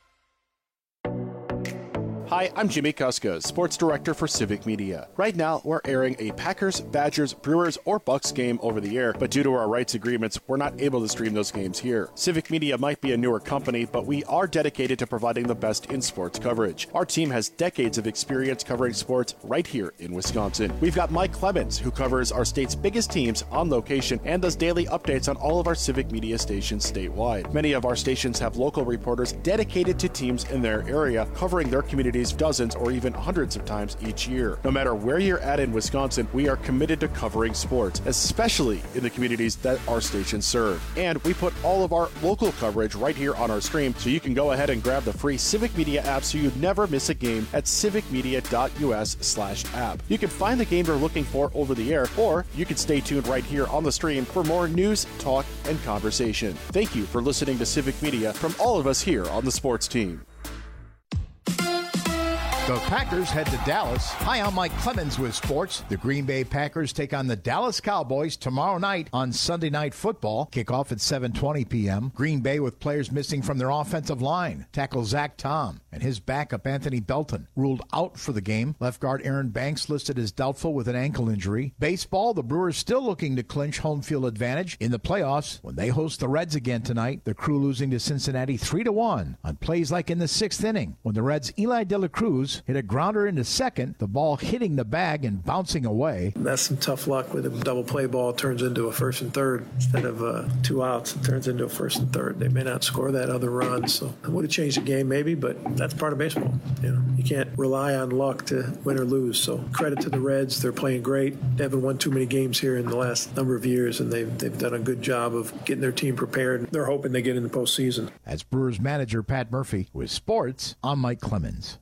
[SPEAKER 1] Hi, I'm Jimmy Kuska, Sports Director for Civic Media. Right now, we're airing a Packers, Badgers, Brewers, or Bucks game over the air, but due to our rights agreements, we're not able to stream those games here. Civic Media might be a newer company, but we are dedicated to providing the best in sports coverage. Our team has decades of experience covering sports right here in Wisconsin. We've got Mike Clemens, who covers our state's biggest teams on location and does daily updates on all of our Civic Media stations statewide. Many of our stations have local reporters dedicated to teams in their area, covering their communities dozens or even hundreds of times each year. No matter where you're at in Wisconsin, we are committed to covering sports, especially in the communities that our stations serve. And we put all of our local coverage right here on our stream, so you can go ahead and grab the free Civic Media app so you never miss a game at civicmedia.us/app. You can find the game you're looking for over the air, or you can stay tuned right here on the stream for more news, talk, and conversation. Thank you for listening to Civic Media from all of us here on the sports team.
[SPEAKER 6] The Packers head to Dallas. Hi, I'm Mike Clemens with sports. The Green Bay Packers take on the Dallas Cowboys tomorrow night on Sunday Night Football. Kickoff at 7:20 p.m. Green Bay with players missing from their offensive line. Tackle Zach Tom and his backup Anthony Belton ruled out for the game. Left guard Aaron Banks listed as doubtful with an ankle injury. Baseball, the Brewers still looking to clinch home field advantage in the playoffs when they host the Reds again tonight. The Crew losing to Cincinnati 3-1 on plays like in the 6th inning when the Reds' Eli De La Cruz hit a grounder into second, the ball hitting the bag and bouncing away.
[SPEAKER 13] That's some tough luck with a double play ball turns into a 1st and 3rd. Instead of 2 outs, it turns into a 1st and 3rd. They may not score that other run, so it would have changed the game maybe, but that's part of baseball. You can't rely on luck to win or lose. So credit to the Reds. They're playing great. They haven't won too many games here in the last number of years, and they've done a good job of getting their team prepared. They're hoping they get in the postseason.
[SPEAKER 6] As Brewers manager Pat Murphy with sports, I'm Mike Clemens.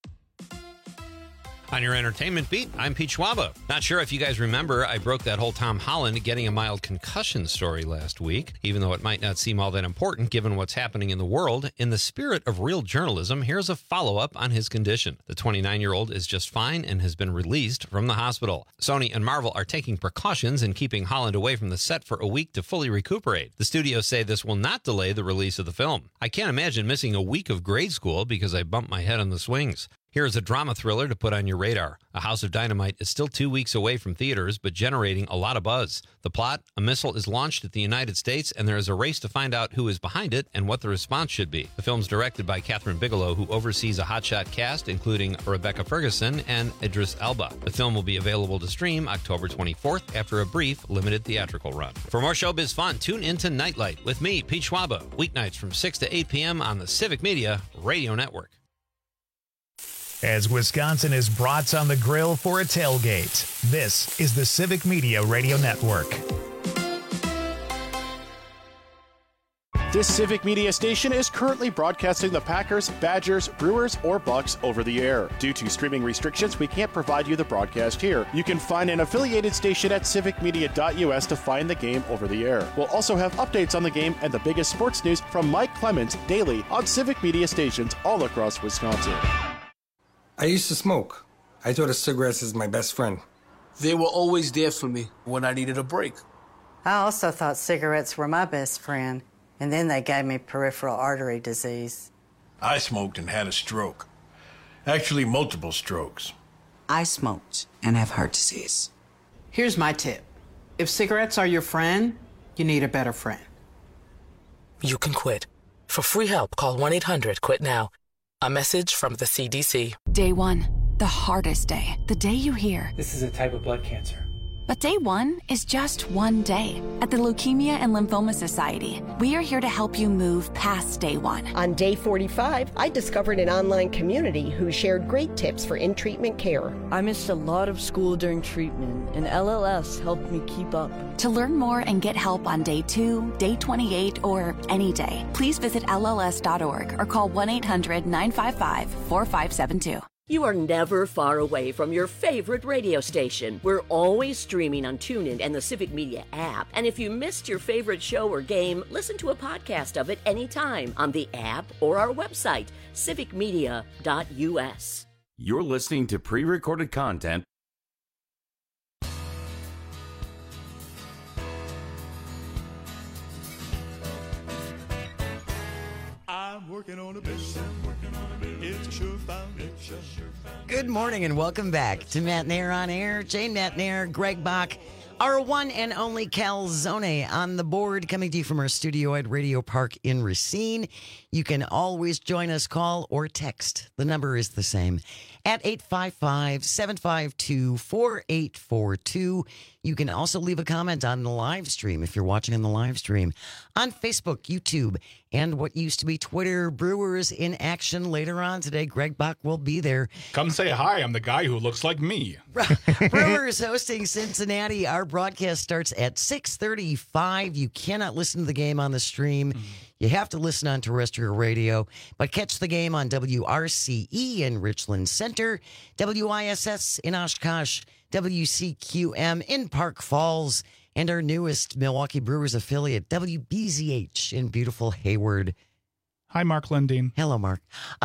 [SPEAKER 14] On your entertainment beat, I'm Pete Schwaba. Not sure if you guys remember, I broke that whole Tom Holland getting a mild concussion story last week. Even though it might not seem all that important given what's happening in the world, in the spirit of real journalism, here's a follow-up on his condition. The 29-year-old is just fine and has been released from the hospital. Sony and Marvel are taking precautions in keeping Holland away from the set for a week to fully recuperate. The studios say this will not delay the release of the film. I can't imagine missing a week of grade school because I bumped my head on the swings. Here is a drama thriller to put on your radar. A House of Dynamite is still 2 weeks away from theaters, but generating a lot of buzz. The plot, a missile is launched at the United States, and there is a race to find out who is behind it and what the response should be. The film's directed by Catherine Bigelow, who oversees a hotshot cast, including Rebecca Ferguson and Idris Elba. The film will be available to stream October 24th after a brief, limited theatrical run. For more showbiz fun, tune into Nightlight with me, Pete Schwaba, weeknights from 6 to 8 p.m. on the Civic Media Radio Network.
[SPEAKER 15] As Wisconsin is brats on the grill for a tailgate, this is the Civic Media Radio Network.
[SPEAKER 1] This Civic Media station is currently broadcasting the Packers, Badgers, Brewers, or Bucks over the air. Due to streaming restrictions, we can't provide you the broadcast here. You can find an affiliated station at civicmedia.us to find the game over the air. We'll also have updates on the game and the biggest sports news from Mike Clemens daily on Civic Media stations all across Wisconsin.
[SPEAKER 23] I used to smoke. I thought of cigarettes as my best friend.
[SPEAKER 7] They were always there for me when I needed a break.
[SPEAKER 8] I also thought cigarettes were my best friend, and then they gave me peripheral artery disease.
[SPEAKER 9] I smoked and had a stroke. Actually, multiple strokes.
[SPEAKER 10] I smoked and have heart disease.
[SPEAKER 11] Here's my tip. If cigarettes are your friend, you need a better friend.
[SPEAKER 12] You can quit. For free help, call 1-800-QUIT-NOW. A message from the CDC.
[SPEAKER 2] Day one, the hardest day. The day you hear,
[SPEAKER 4] "This is a type of blood cancer."
[SPEAKER 2] But day one is just one day. At the Leukemia and Lymphoma Society, we are here to help you move past day one.
[SPEAKER 5] On day 45, I discovered an online community who shared great tips for in-treatment care.
[SPEAKER 21] I missed a lot of school during treatment, and LLS helped me keep up.
[SPEAKER 2] To learn more and get help on day 2, day 28, or any day, please visit LLS.org or call 1-800-955-4572.
[SPEAKER 3] You are never far away from your favorite radio station. We're always streaming on TuneIn and the Civic Media app. And if you missed your favorite show or game, listen to a podcast of it anytime on the app or our website, civicmedia.us.
[SPEAKER 19] You're listening to pre-recorded content.
[SPEAKER 22] I'm working on a business. It's a sure foundation.
[SPEAKER 16] Good morning and welcome back to Matt Nair on Air. Jane Matt Nair, Greg Bach, our one and only Calzone on the board, coming to you from our studio at Radio Park in Racine. You can always join us, call or text. The number is the same at 855-752-4842. You can also leave a comment on the live stream if you're watching on the live stream on Facebook, YouTube, and what used to be Twitter. Brewers in action later on today. Greg Bach will be there.
[SPEAKER 18] Come say hi. I'm the guy who looks like me.
[SPEAKER 16] Brewers hosting Cincinnati. Our broadcast starts at 6:35. You cannot listen to the game on the stream. You have to listen on terrestrial radio, but catch the game on WRCE in Richland Center, WISS in Oshkosh, WCQM in Park Falls, and our newest Milwaukee Brewers affiliate, WBZH in beautiful Hayward.
[SPEAKER 18] Hi, Mark Lundeen.
[SPEAKER 16] Hello, Mark.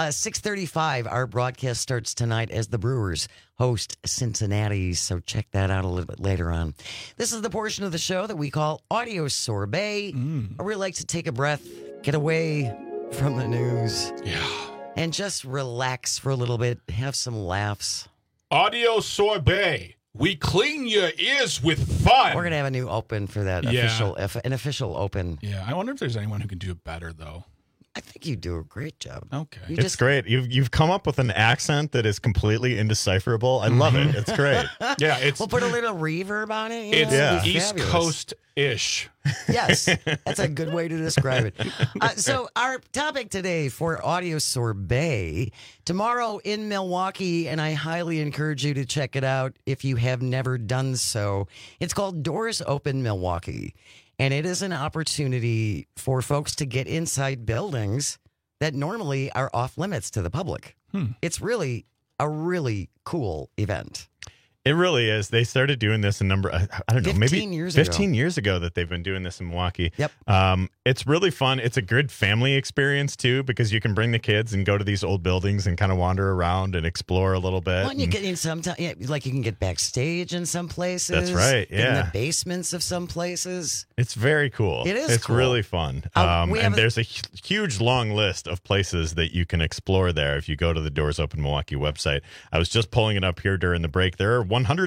[SPEAKER 16] 6:35, our broadcast starts tonight as the Brewers host Cincinnati, so check that out a little bit later on. This is the portion of the show that we call Audio Sorbet, where we like to take a breath, get away from the news, and just relax for a little bit, have some laughs.
[SPEAKER 18] Audio Sorbet. We clean your ears with fun.
[SPEAKER 16] We're going to have a new open for that, an official open.
[SPEAKER 18] Yeah, I wonder if there's anyone who can do it better, though.
[SPEAKER 16] I think you do a great job.
[SPEAKER 18] Okay.
[SPEAKER 20] It's great. You've come up with an accent that is completely indecipherable. I love it. It's great.
[SPEAKER 18] Yeah,
[SPEAKER 16] we'll put a little reverb on it.
[SPEAKER 18] It's East Coast-ish.
[SPEAKER 16] Yes, that's a good way to describe it. So our topic today for Audio Sorbet, tomorrow in Milwaukee, and I highly encourage you to check it out if you have never done so. It's called Doors Open Milwaukee. And it is an opportunity for folks to get inside buildings that normally are off limits to the public. It's really a really cool event.
[SPEAKER 20] It really is. They started doing this maybe 15 years ago that they've been doing this in Milwaukee.
[SPEAKER 16] Yep.
[SPEAKER 20] It's really fun. It's a good family experience too, because you can bring the kids and go to these old buildings and kind of wander around and explore a little bit.
[SPEAKER 16] Well, and you get in like you can get backstage in some places.
[SPEAKER 20] That's right. Yeah.
[SPEAKER 16] In the basements of some places.
[SPEAKER 20] It's very cool.
[SPEAKER 16] It is.
[SPEAKER 20] It's
[SPEAKER 16] cool.
[SPEAKER 20] really fun. And there's a huge long list of places that you can explore there if you go to the Doors Open Milwaukee website. I was just pulling it up here during the break. There are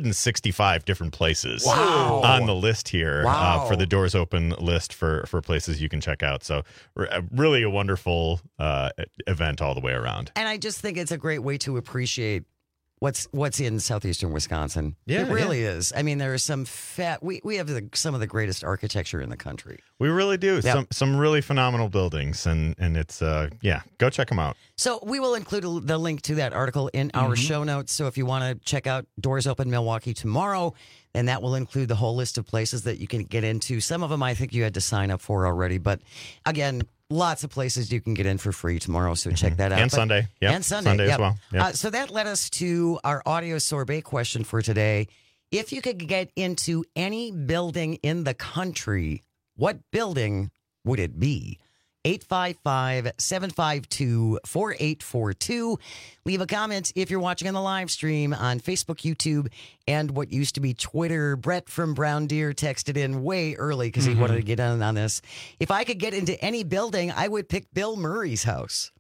[SPEAKER 20] 165 different places on the list here for the Doors Open list for places you can check out. So really a wonderful event all the way around.
[SPEAKER 16] And I just think it's a great way to appreciate what's in southeastern Wisconsin.
[SPEAKER 20] Yeah,
[SPEAKER 16] it really is. I mean, there are some we have some of the greatest architecture in the country.
[SPEAKER 20] We really do.
[SPEAKER 16] Yep.
[SPEAKER 20] Some really phenomenal buildings, and it's go check them out.
[SPEAKER 16] So we will include the link to that article in our show notes. So if you want to check out Doors Open Milwaukee tomorrow, then that will include the whole list of places that you can get into. Some of them I think you had to sign up for already, but again, lots of places you can get in for free tomorrow, so check that out.
[SPEAKER 20] And Sunday. Yep.
[SPEAKER 16] And Sunday.
[SPEAKER 20] Sunday as well. Yep.
[SPEAKER 16] So that led us to our Audio Sorbet question for today. If you could get into any building in the country, what building would it be? 855-752-4842. Leave a comment if you're watching on the live stream on Facebook, YouTube, and what used to be Twitter. Brett from Brown Deer texted in way early because he wanted to get in on this. If I could get into any building, I would pick Bill Murray's house.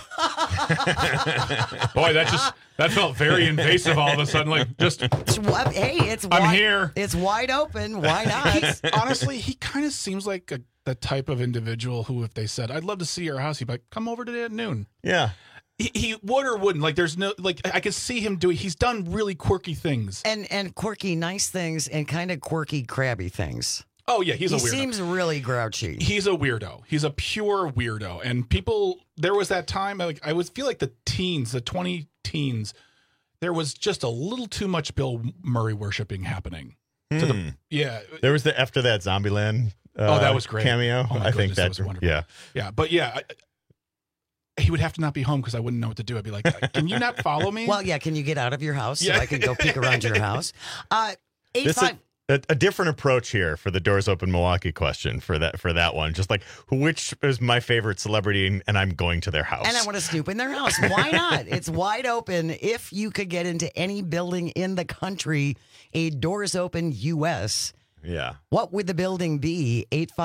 [SPEAKER 18] Boy, that felt very invasive all of a sudden. Like, just
[SPEAKER 16] hey, I'm
[SPEAKER 18] here.
[SPEAKER 16] It's wide open. Why not?
[SPEAKER 18] Honestly, he kind of seems like a the type of individual who, if they said, I'd love to see your house, he'd be like, come over today at noon.
[SPEAKER 20] Yeah.
[SPEAKER 18] He would or wouldn't. Like, there's no, like, I could see him doing, he's done really quirky things.
[SPEAKER 16] And quirky, nice things and kind of quirky, crabby things.
[SPEAKER 18] Oh, yeah, he's a weirdo.
[SPEAKER 16] He seems really grouchy.
[SPEAKER 18] He's a weirdo. He's a pure weirdo. And people, there was that time, like, I would feel like the 20 teens, there was just a little too much Bill Murray worshiping happening.
[SPEAKER 20] There was after that Zombieland
[SPEAKER 18] that was great.
[SPEAKER 20] Cameo.
[SPEAKER 18] Oh,
[SPEAKER 20] I think that
[SPEAKER 18] was wonderful.
[SPEAKER 20] Yeah.
[SPEAKER 18] Yeah, but yeah, he would have to not be home because I wouldn't know what to do. I'd be like, can you not follow me?
[SPEAKER 16] Well, yeah, can you get out of your house so I can go peek around your house?
[SPEAKER 20] A different approach here for the Doors Open Milwaukee question for that one. Just like, which is my favorite celebrity, and I'm going to their house.
[SPEAKER 16] And I want to snoop in their house. Why not? It's wide open. If you could get into any building in the country, a Doors Open U.S.,
[SPEAKER 20] yeah.
[SPEAKER 16] What would the building be?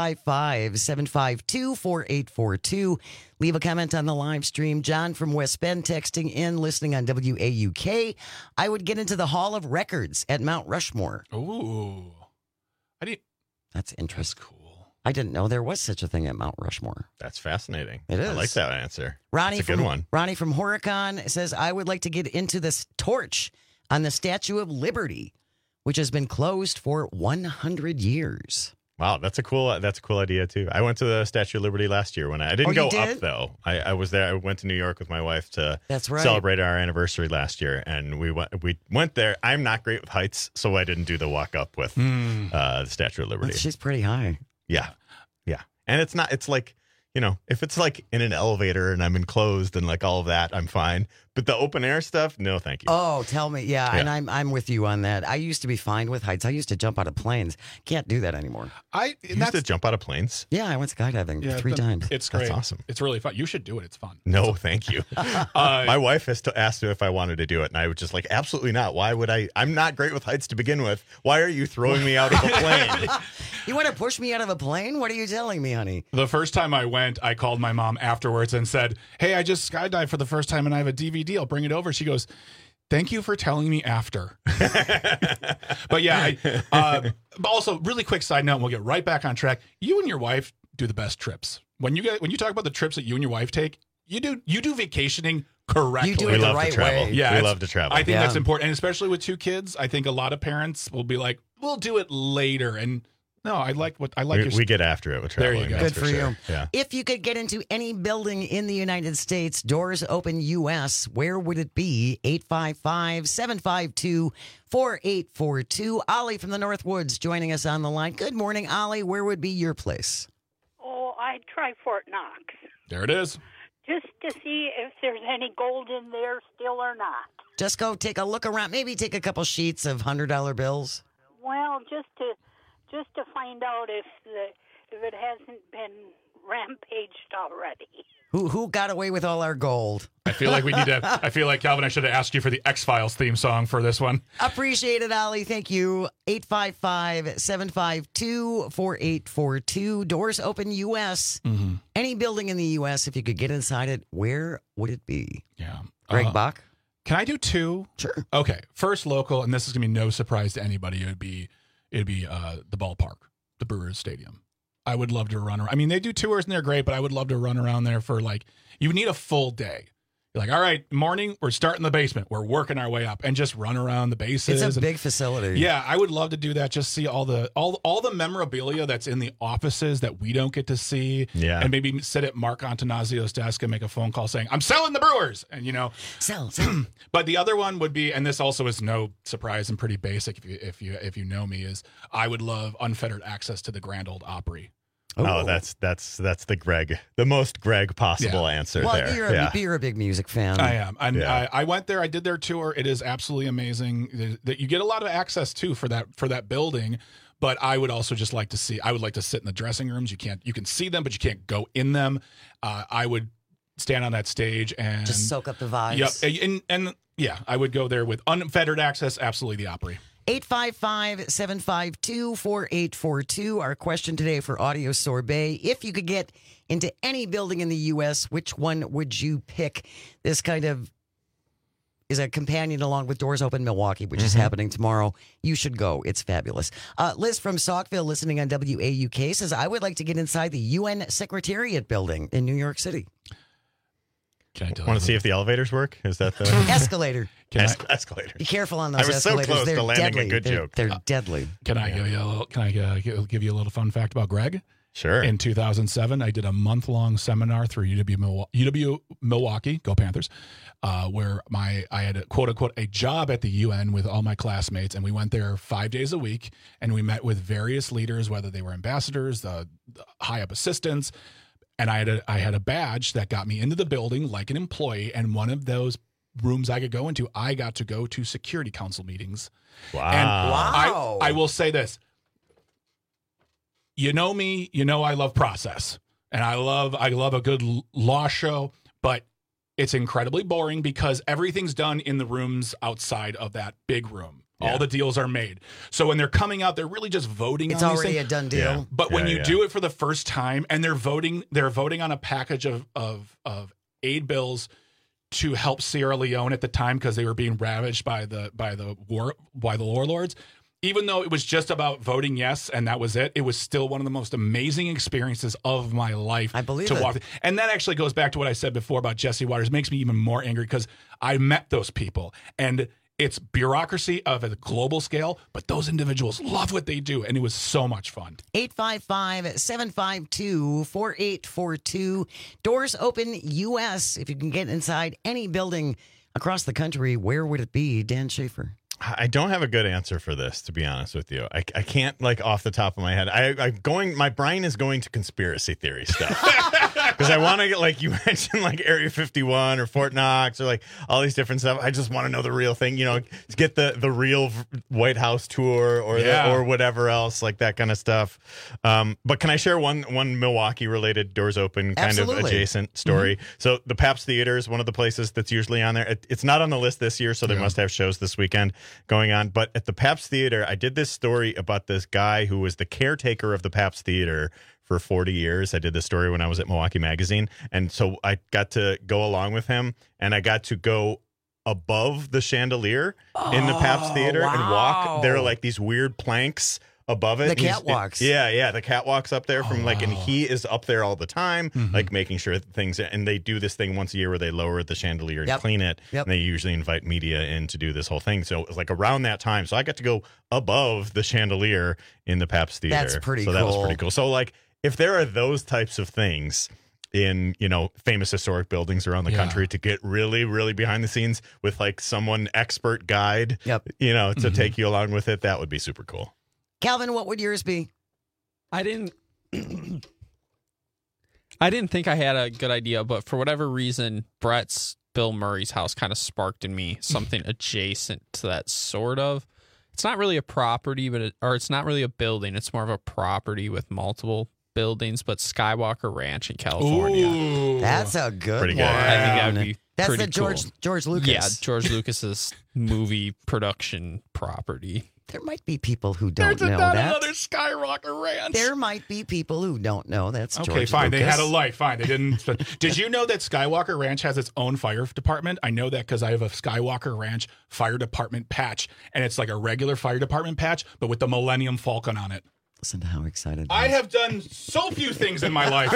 [SPEAKER 16] 855-752-4842. Leave a comment on the live stream. John from West Bend texting in, listening on WAUK. I would get into the Hall of Records at Mount Rushmore.
[SPEAKER 18] Ooh.
[SPEAKER 16] That's interesting.
[SPEAKER 18] That's cool.
[SPEAKER 16] I didn't know there was such a thing at Mount Rushmore.
[SPEAKER 20] That's fascinating.
[SPEAKER 16] It is.
[SPEAKER 20] I like that answer.
[SPEAKER 16] Ronnie
[SPEAKER 20] That's a good one.
[SPEAKER 16] Ronnie from Horicon says, I would like to get into this torch on the Statue of Liberty, which has been closed for 100 years.
[SPEAKER 20] Wow, that's a cool idea too. I went to the Statue of Liberty last year when I didn't go up though. I was there. I went to New York with my wife to celebrate our anniversary last year, and we went there. I'm not great with heights, so I didn't do the walk up with the Statue of Liberty.
[SPEAKER 16] She's pretty high.
[SPEAKER 20] Yeah, and it's not. It's like, if it's like in an elevator and I'm enclosed and like all of that, I'm fine. But the open air stuff, no, thank you.
[SPEAKER 16] Oh, tell me. Yeah, and I'm with you on that. I used to be fine with heights. I used to jump out of planes. Can't do that anymore.
[SPEAKER 20] You used to jump out of planes?
[SPEAKER 16] Yeah, I went skydiving 3 times.
[SPEAKER 18] It's great.
[SPEAKER 20] That's awesome.
[SPEAKER 18] It's really fun. You should do it. It's fun.
[SPEAKER 20] No, thank you. My wife has asked me if I wanted to do it, and I was just like, absolutely not. Why would I? I'm not great with heights to begin with. Why are you throwing me out of a plane?
[SPEAKER 16] You want to push me out of a plane? What are you telling me, honey?
[SPEAKER 18] The first time I went, I called my mom afterwards and said, hey, I just skydived for the first time and I have a DVD. I'll bring it over. She goes, thank you for telling me after. But yeah, but also really quick side note, and we'll get right back on track. You and your wife do the best trips. When you talk about the trips that you and your wife take, you do vacationing correctly.
[SPEAKER 16] You do it the right way.
[SPEAKER 20] Yeah, we love to travel.
[SPEAKER 18] I think that's important. And especially with 2 kids, I think a lot of parents will be like, we'll do it later. And no, I like.
[SPEAKER 20] We get after it with traveling.
[SPEAKER 18] There you go.
[SPEAKER 16] Good for you.
[SPEAKER 20] Yeah.
[SPEAKER 16] If you could get into any building in the United States, Doors Open U.S., where would it be? 855-752-4842. Ollie from the Northwoods joining us on the line. Good morning, Ollie. Where would be your place?
[SPEAKER 4] Oh, I'd try Fort Knox.
[SPEAKER 18] There it is.
[SPEAKER 4] Just to see if there's any gold in there still or not.
[SPEAKER 16] Just go take a look around. Maybe take a couple sheets of $100 bills.
[SPEAKER 4] Well, just to find out if it hasn't been rampaged already.
[SPEAKER 16] Who got away with all our gold?
[SPEAKER 18] I feel like I feel like, Calvin, I should have asked you for the X-Files theme song for this one.
[SPEAKER 16] Appreciate it, Ollie. Thank you. 855-752-4842. Doors Open U.S.
[SPEAKER 18] Mm-hmm.
[SPEAKER 16] Any building in the U.S., if you could get inside it, where would it be?
[SPEAKER 18] Yeah.
[SPEAKER 16] Greg Bach?
[SPEAKER 18] Can I do 2?
[SPEAKER 16] Sure.
[SPEAKER 18] Okay. First local, and this is going to be no surprise to anybody. It'd be the ballpark, the Brewers Stadium. I would love to run around. I mean, they do tours and they're great, but I would love to run around there for you need a full day. You're like, all right, morning, we're starting the basement. We're working our way up and just run around the bases.
[SPEAKER 16] It's a big facility.
[SPEAKER 18] Yeah, I would love to do that. Just see all the memorabilia that's in the offices that we don't get to see.
[SPEAKER 20] Yeah.
[SPEAKER 18] And maybe sit at Mark Antonazio's desk and make a phone call saying, I'm selling the Brewers. And,
[SPEAKER 16] Sell.
[SPEAKER 18] But the other one would be, and this also is no surprise and pretty basic if you know me, is I would love unfettered access to the Grand Ole Opry.
[SPEAKER 20] Oh, that's the most Greg possible answer there.
[SPEAKER 16] You're a big music fan.
[SPEAKER 18] I am. I went there. I did their tour. It is absolutely amazing. That you get a lot of access too for that building. But I would also just like to see. I would like to sit in the dressing rooms. You can see them, but you can't go in them. I would stand on that stage and
[SPEAKER 16] just soak up the vibes.
[SPEAKER 18] Yep. And I would go there with unfettered access. Absolutely, the Opry.
[SPEAKER 16] 855-752-4842. Our question today for Audio Sorbet. If you could get into any building in the U.S., which one would you pick? This kind of is a companion along with Doors Open Milwaukee, which is happening tomorrow. You should go. It's fabulous. Liz from Saukville, listening on WAUK, says, I would like to get inside the UN Secretariat building in New York City.
[SPEAKER 18] Can I tell
[SPEAKER 20] Want to see if the elevators work? Is that the
[SPEAKER 16] escalator?
[SPEAKER 20] Escalator.
[SPEAKER 16] Be careful on those
[SPEAKER 20] I was
[SPEAKER 16] escalators.
[SPEAKER 20] so close
[SPEAKER 16] They're
[SPEAKER 20] to landing
[SPEAKER 16] deadly.
[SPEAKER 20] a good joke.
[SPEAKER 16] They're deadly.
[SPEAKER 18] Can I give you a little fun fact about Greg?
[SPEAKER 20] Sure.
[SPEAKER 18] In 2007, I did a month-long seminar through UW Milwaukee, go Panthers, where I had a quote-unquote a job at the UN with all my classmates, and we went there 5 days a week, and we met with various leaders, whether they were ambassadors, the high-up assistants, and I had a badge that got me into the building like an employee, and one of those rooms I could go into, I got to go to Security Council meetings.
[SPEAKER 20] Wow.
[SPEAKER 18] And I will say this. You know me, you know I love process, and I love a good law show, but it's incredibly boring because everything's done in the rooms outside of that big room. Yeah. All the deals are made. So when they're coming out, they're really just voting on these things. It's already
[SPEAKER 16] a done deal.
[SPEAKER 18] Yeah. But when you do it for the first time and they're voting on a package of aid bills to help Sierra Leone at the time because they were being ravaged by the warlords. Even though it was just about voting yes and that was it, it was still one of the most amazing experiences of my life.
[SPEAKER 16] I believe
[SPEAKER 18] to
[SPEAKER 16] it.
[SPEAKER 18] walk. And that actually goes back to what I said before about Jesse Waters. It makes me even more angry because I met those people. And it's bureaucracy of a global scale, but those individuals love what they do. And it was so much fun.
[SPEAKER 16] 855-752-4842. Doors Open US. If you can get inside any building across the country, where would it be? Dan Schaefer.
[SPEAKER 20] I don't have a good answer for this, to be honest with you. I can't, like, off the top of my head. My brain is going to conspiracy theory stuff. Because I want to get, like, you mentioned, like, Area 51 or Fort Knox or, like, all these different stuff. I just want to know the real thing, you know, to get the real White House tour or or whatever else, like that kind of stuff. But can I share one Milwaukee-related Doors Open kind of adjacent story? So the Pabst Theater is one of the places that's usually on there. It's not on the list this year, so they must have shows this weekend going on. But at the Pabst Theater, I did this story about this guy who was the caretaker of the Pabst Theater for 40 years. I did this story when I was at Milwaukee Magazine. And so I got to go along with him, and I got to go above the chandelier in the Pabst Theater and walk. There are like these weird planks above it.
[SPEAKER 16] The catwalks.
[SPEAKER 20] The catwalks up there from and he is up there all the time, like making sure things, and they do this thing once a year where they lower the chandelier and clean it. And they usually invite media in to do this whole thing. So it was like around that time. So I got to go above the chandelier in the Pabst Theater.
[SPEAKER 16] That's pretty cool.
[SPEAKER 20] So that was pretty cool. So like if there are those types of things in, you know, famous historic buildings around the country to get really, really behind the scenes with like someone expert guide, you know, to take you along with it, that would be super cool.
[SPEAKER 16] Calvin, what would yours be?
[SPEAKER 6] I didn't think I had a good idea, but for whatever reason, Brett's Bill Murray's house kind of sparked in me something adjacent to that, sort of. It's not really a property, or it's not really a building. It's more of a property with multiple buildings, but Skywalker Ranch in California.
[SPEAKER 16] Ooh, that's a good one.
[SPEAKER 6] I think that would be
[SPEAKER 16] That's
[SPEAKER 6] pretty
[SPEAKER 16] the George Lucas.
[SPEAKER 6] Yeah, George Lucas's movie production property.
[SPEAKER 16] There might be people who don't know
[SPEAKER 18] not
[SPEAKER 16] that.
[SPEAKER 18] Another Skywalker Ranch.
[SPEAKER 16] There might be people who don't know that's George Lucas.
[SPEAKER 18] Okay, fine. They had a life. Fine. They didn't. Did you know that Skywalker Ranch has its own fire department? I know that because I have a Skywalker Ranch fire department patch, and it's like a regular fire department patch, but with the Millennium Falcon on it.
[SPEAKER 16] Listen to how excited
[SPEAKER 18] I have done so few things in my life.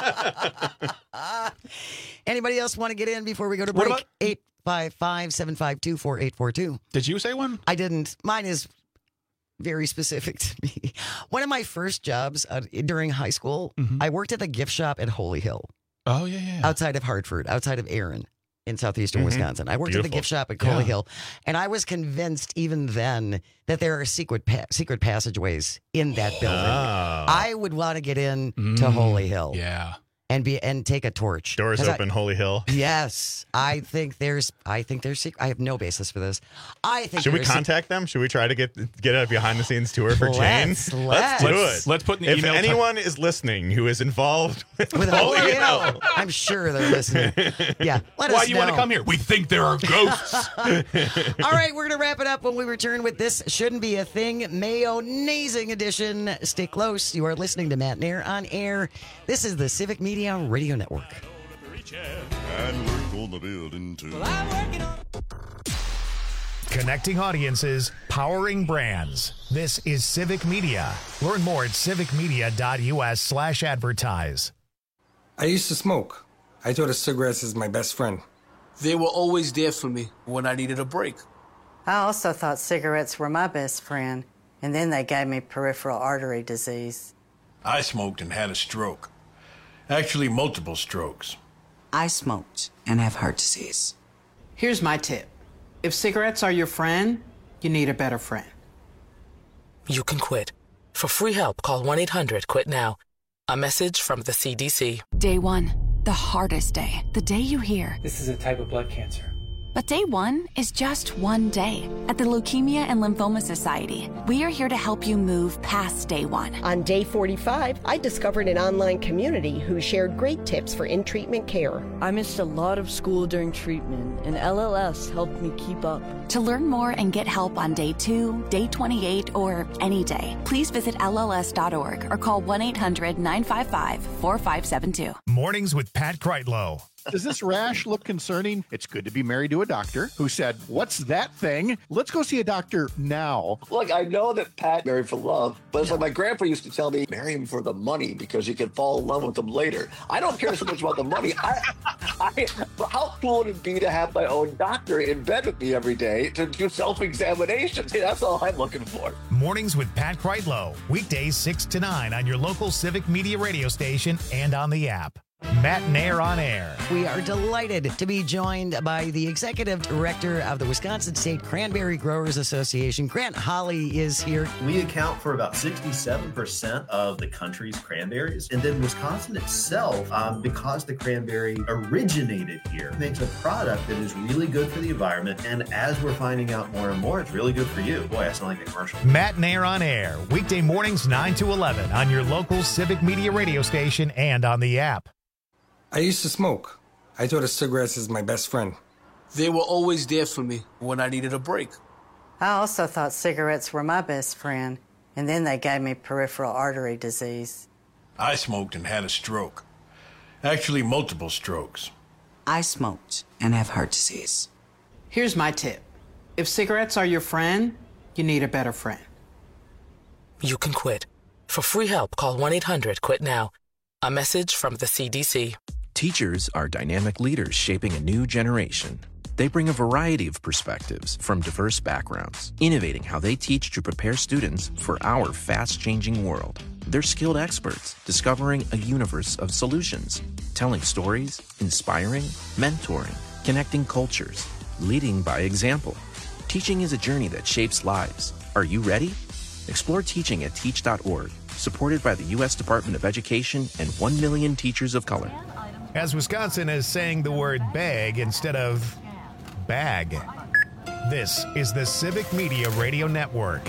[SPEAKER 16] Anybody else want to get in before we go to break? 855-752-4842.
[SPEAKER 18] Did you say one?
[SPEAKER 16] I didn't. Mine is very specific to me. One of my first jobs during high school, I worked at the gift shop at Holy Hill.
[SPEAKER 18] Oh, yeah.
[SPEAKER 16] Outside of Hartford, outside of Erin in southeastern Wisconsin. I worked at the gift shop at Holy Hill, and I was convinced even then that there are secret passageways in that building. I would want to get in to Holy Hill.
[SPEAKER 18] Yeah.
[SPEAKER 16] And take a torch.
[SPEAKER 20] Doors Open, Holy Hill.
[SPEAKER 16] Yes, I think there's secret. I have no basis for this.
[SPEAKER 20] Should we contact them? Should we try to get a behind the scenes tour for Jane?
[SPEAKER 16] Let's
[SPEAKER 20] do it.
[SPEAKER 18] Let's put in the
[SPEAKER 20] if
[SPEAKER 18] email.
[SPEAKER 20] anyone is listening who is involved with
[SPEAKER 16] Holy Hill, I'm sure they're listening. Yeah, let us know.
[SPEAKER 18] Why do you want to come here? We think there are ghosts.
[SPEAKER 16] All right, we're gonna wrap it up when we return with This Shouldn't Be a Thing, Mayonnaising edition. Stay close. You are listening to Matt Nair on air. This is the Civic Media Radio Network.
[SPEAKER 22] And work on the building too.
[SPEAKER 15] Connecting audiences, powering brands. This is Civic Media. Learn more at civicmedia.us/advertise.
[SPEAKER 23] I used to smoke. I thought of cigarettes as my best friend.
[SPEAKER 7] They were always there for me when I needed a break.
[SPEAKER 8] I also thought cigarettes were my best friend, and then they gave me peripheral artery disease.
[SPEAKER 9] I smoked and had a stroke. Actually, multiple strokes.
[SPEAKER 10] I smoked and have heart disease.
[SPEAKER 11] Here's my tip. If cigarettes are your friend, you need a better friend.
[SPEAKER 12] You can quit. For free help, call 1-800-QUIT-NOW. A message from the CDC.
[SPEAKER 2] Day one, the hardest day. The day you hear.
[SPEAKER 13] This is a type of blood cancer.
[SPEAKER 2] But day one is just one day. At the Leukemia and Lymphoma Society, we are here to help you move past day one.
[SPEAKER 5] On day 45, I discovered an online community who shared great tips for in-treatment care.
[SPEAKER 21] I missed a lot of school during treatment, and LLS helped me keep up.
[SPEAKER 2] To learn more and get help on day 2, day 28, or any day, please visit LLS.org or call 1-800-955-4572.
[SPEAKER 15] Mornings with Pat Kreitlow.
[SPEAKER 14] Does this rash look concerning? It's good to be married to a doctor who said, "What's that thing? Let's go see a doctor now."
[SPEAKER 17] Look, I know that Pat married for love, but it's like my grandpa used to tell me, marry him for the money because you can fall in love with him later. I don't care so much about the money. How cool would it be to have my own doctor in bed with me every day to do self-examinations? That's all I'm looking for.
[SPEAKER 15] Mornings with Pat Kreitlow. Weekdays 6 to 9 on your local Civic Media radio station and on the app. Matt Nair on Air.
[SPEAKER 16] We are delighted to be joined by the Executive Director of the Wisconsin State Cranberry Growers Association. Grant Holly is here.
[SPEAKER 24] We account for about 67% of the country's cranberries. And then Wisconsin itself, because the cranberry originated here, makes a product that is really good for the environment. And as we're finding out more and more, it's really good for you. Boy, I sound like a commercial.
[SPEAKER 15] Matt Nair on Air. Weekday mornings 9 to 11 on your local Civic Media radio station and on the app.
[SPEAKER 23] I used to smoke. I thought of cigarettes as my best friend.
[SPEAKER 7] They were always there for me when I needed a break.
[SPEAKER 8] I also thought cigarettes were my best friend, and then they gave me peripheral artery disease.
[SPEAKER 9] I smoked and had a stroke. Actually, multiple strokes.
[SPEAKER 10] I smoked and have heart disease.
[SPEAKER 11] Here's my tip. If cigarettes are your friend, you need a better friend.
[SPEAKER 12] You can quit. For free help, call 1-800-QUIT-NOW. A message from the CDC.
[SPEAKER 25] Teachers are dynamic leaders shaping a new generation. They bring a variety of perspectives from diverse backgrounds, innovating how they teach to prepare students for our fast-changing world. They're skilled experts, discovering a universe of solutions, telling stories, inspiring, mentoring, connecting cultures, leading by example. Teaching is a journey that shapes lives. Are you ready? Explore teaching at teach.org, supported by the U.S. Department of Education and 1 million teachers of color.
[SPEAKER 15] As Wisconsin is saying the word bag instead of bag. This is the Civic Media Radio Network.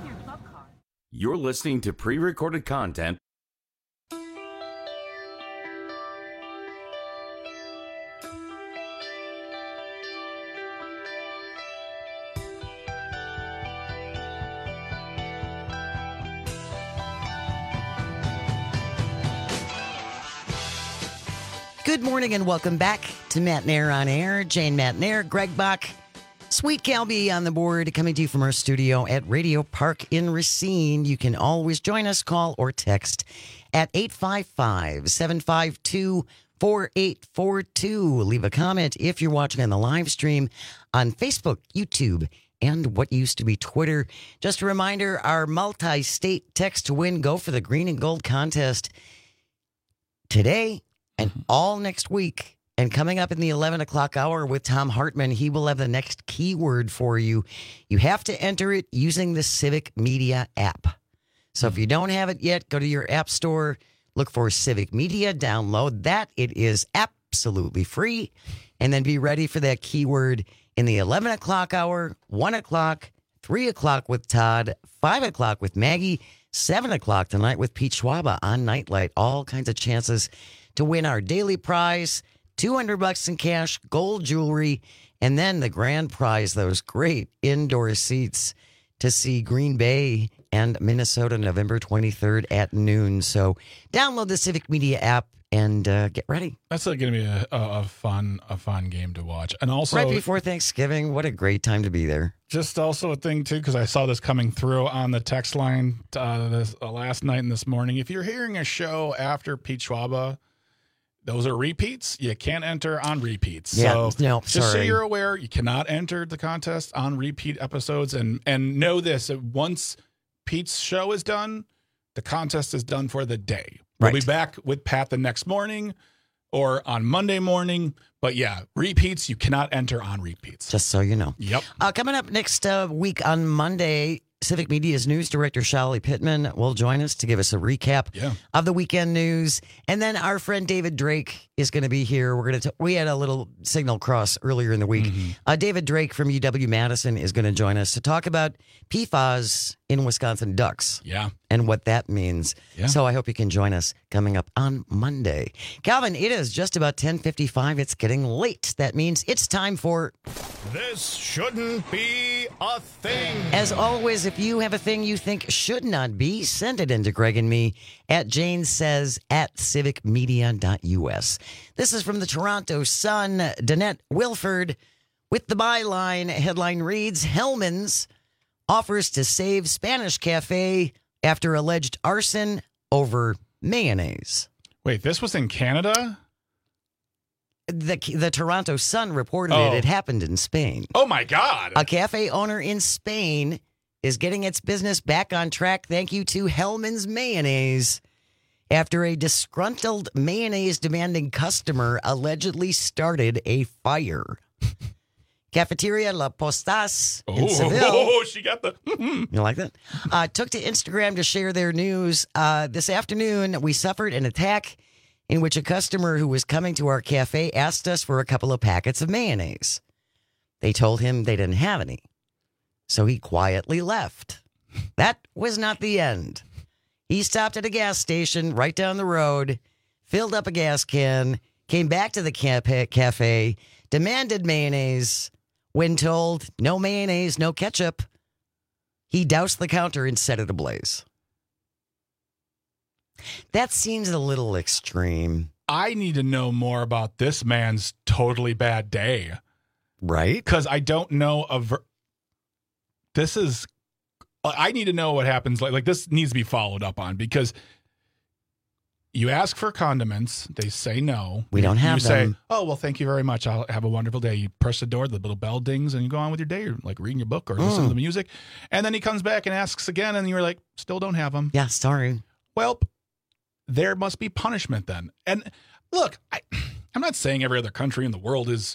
[SPEAKER 19] You're listening to pre-recorded content.
[SPEAKER 16] Good morning and welcome back to Matt Nair on Air. Jane Matt Nair, Greg Bach, Sweet Calby on the board, coming to you from our studio at Radio Park in Racine. You can always join us, call or text at 855-752-4842. Leave a comment if you're watching on the live stream on Facebook, YouTube, and what used to be Twitter. Just a reminder, our multi-state text to win, go for the green and gold contest today and all next week. And coming up in the 11 o'clock hour with Tom Hartman, he will have the next keyword for you. You have to enter it using the Civic Media app. So if you don't have it yet, go to your app store, look for Civic Media, download that. It is absolutely free. And then be ready for that keyword in the 11 o'clock hour, 1 o'clock, 3 o'clock with Todd, 5 o'clock with Maggie, 7 o'clock tonight with Pete Schwaba on Nightlight. All kinds of chances to win our daily prize, $200 in cash, gold jewelry, and then the grand prize, those great indoor seats to see Green Bay and Minnesota November 23rd at noon. So download the Civic Media app and get ready.
[SPEAKER 18] That's going to be a fun game to watch. And also,
[SPEAKER 16] right before Thanksgiving, what a great time to be there.
[SPEAKER 18] Just also a thing, too, because I saw this coming through on the text line last night and this morning. If you're hearing a show after Pete Schwaba, those are repeats. You can't enter on repeats.
[SPEAKER 16] Yeah,
[SPEAKER 18] so just so you're aware, you cannot enter the contest on repeat episodes. And know this, that once Pete's show is done, the contest is done for the day. We'll be back with Pat the next morning or on Monday morning. But yeah, repeats, you cannot enter on repeats.
[SPEAKER 16] Just so you know.
[SPEAKER 18] Yep.
[SPEAKER 16] Coming up next week on Monday, Civic Media's news director, Shali Pittman, will join us to give us a recap of the weekend news. And then our friend David Drake is going to be here. We had a little signal cross earlier in the week. David Drake from UW-Madison is going to join us to talk about PFAS in Wisconsin ducks.
[SPEAKER 18] Yeah.
[SPEAKER 16] And what that means. Yeah. So I hope you can join us coming up on Monday. Calvin, it is just about 10:55. It's getting late. That means it's time for...
[SPEAKER 15] This shouldn't be a thing.
[SPEAKER 16] As always, if you have a thing you think should not be, send it in to Greg and me at janesays@civicmedia.us. This is from the Toronto Sun. Danette Wilford with the byline. Headline reads, Hellmann's offers to save Spanish Cafe after alleged arson over mayonnaise.
[SPEAKER 18] Wait, this was in Canada?
[SPEAKER 16] The Toronto Sun reported it. It happened in Spain.
[SPEAKER 18] Oh, my God.
[SPEAKER 16] A cafe owner in Spain is getting its business back on track thank you to Hellmann's Mayonnaise after a disgruntled mayonnaise-demanding customer allegedly started a fire. Cafeteria La Postas in Seville.
[SPEAKER 18] Oh, she got the...
[SPEAKER 16] You like that? Took to Instagram to share their news. This afternoon, we suffered an attack in which a customer who was coming to our cafe asked us for a couple of packets of mayonnaise. They told him they didn't have any, so he quietly left. That was not the end. He stopped at a gas station right down the road, filled up a gas can, came back to the cafe, demanded mayonnaise. When told, no mayonnaise, no ketchup, he doused the counter and set it ablaze. That seems a little extreme.
[SPEAKER 18] I need to know more about this man's totally bad day.
[SPEAKER 16] Right?
[SPEAKER 18] Because I don't know this is... I need to know what happens. Like this needs to be followed up on because you ask for condiments. They say no.
[SPEAKER 16] We don't have them.
[SPEAKER 18] You say, oh, well, thank you very much. I'll have a wonderful day. You press the door, the little bell dings, and you go on with your day. You're like reading your book or listening to the music. And then he comes back and asks again, and you're like, still don't have them.
[SPEAKER 16] Yeah, sorry.
[SPEAKER 18] Well, there must be punishment then. And look, I'm not saying every other country in the world is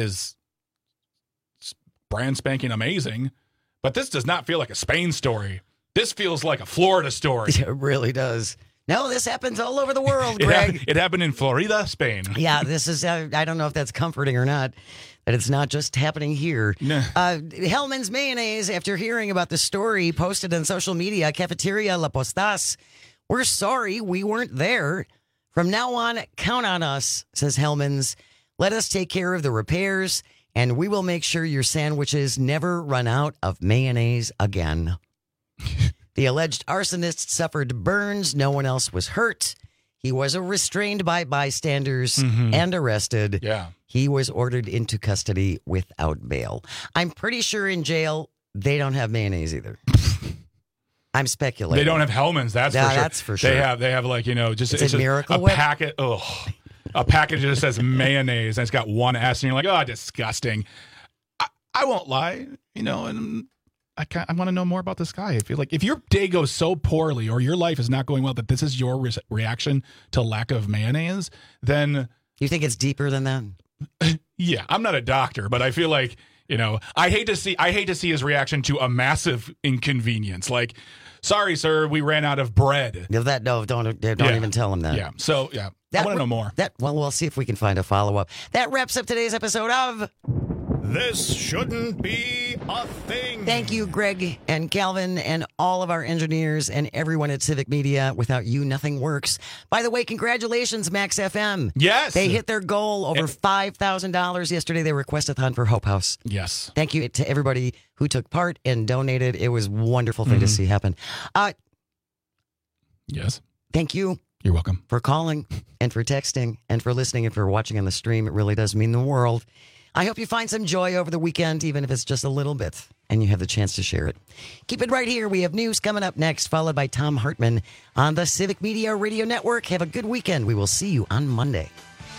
[SPEAKER 18] brand spanking amazing, but this does not feel like a Spain story. This feels like a Florida story.
[SPEAKER 16] It really does. No, this happens all over the world, Greg.
[SPEAKER 18] It happened in Florida, Spain.
[SPEAKER 16] Yeah, this is, I don't know if that's comforting or not, that it's not just happening here.
[SPEAKER 18] No.
[SPEAKER 16] Hellmann's Mayonnaise, after hearing about the story, posted on social media, Cafeteria La Postas, we're sorry we weren't there. From now on, count on us, says Hellmann's. Let us take care of the repairs, and we will make sure your sandwiches never run out of mayonnaise again. The alleged arsonist suffered burns. No one else was hurt. He was restrained by bystanders and arrested.
[SPEAKER 18] Yeah.
[SPEAKER 16] He was ordered into custody without bail. I'm pretty sure in jail, they don't have mayonnaise either. I'm speculating.
[SPEAKER 18] They don't have Hellmann's, that's for sure.
[SPEAKER 16] That's for sure.
[SPEAKER 18] They have like, it's
[SPEAKER 16] a Miracle
[SPEAKER 18] a
[SPEAKER 16] Whip?
[SPEAKER 18] packet. A package that just says mayonnaise and it's got one S and you're like, oh, disgusting. I won't lie, and I want to know more about this guy. I feel like if your day goes so poorly or your life is not going well that this is your reaction to lack of mayonnaise, then...
[SPEAKER 16] You think it's deeper than that?
[SPEAKER 18] Yeah, I'm not a doctor, but I feel like, I hate to see his reaction to a massive inconvenience. Like, sorry, sir, we ran out of bread.
[SPEAKER 16] Don't even tell him that.
[SPEAKER 18] Yeah. So, yeah, I want to know more.
[SPEAKER 16] Well, we'll see if we can find a follow-up. That wraps up today's episode of...
[SPEAKER 15] This shouldn't be a thing.
[SPEAKER 16] Thank you, Greg and Calvin and all of our engineers and everyone at Civic Media. Without you, nothing works. By the way, congratulations, Max FM.
[SPEAKER 18] Yes.
[SPEAKER 16] They hit their goal over $5,000 yesterday. They request-a-thon for Hope House.
[SPEAKER 18] Yes.
[SPEAKER 16] Thank you to everybody who took part and donated. It was a wonderful thing to see happen.
[SPEAKER 18] Yes.
[SPEAKER 16] Thank you
[SPEAKER 18] You're welcome.
[SPEAKER 16] For calling and for texting and for listening and for watching on the stream. It really does mean the world. I hope you find some joy over the weekend, even if it's just a little bit, and you have the chance to share it. Keep it right here. We have news coming up next, followed by Tom Hartman on the Civic Media Radio Network. Have a good weekend. We will see you on Monday.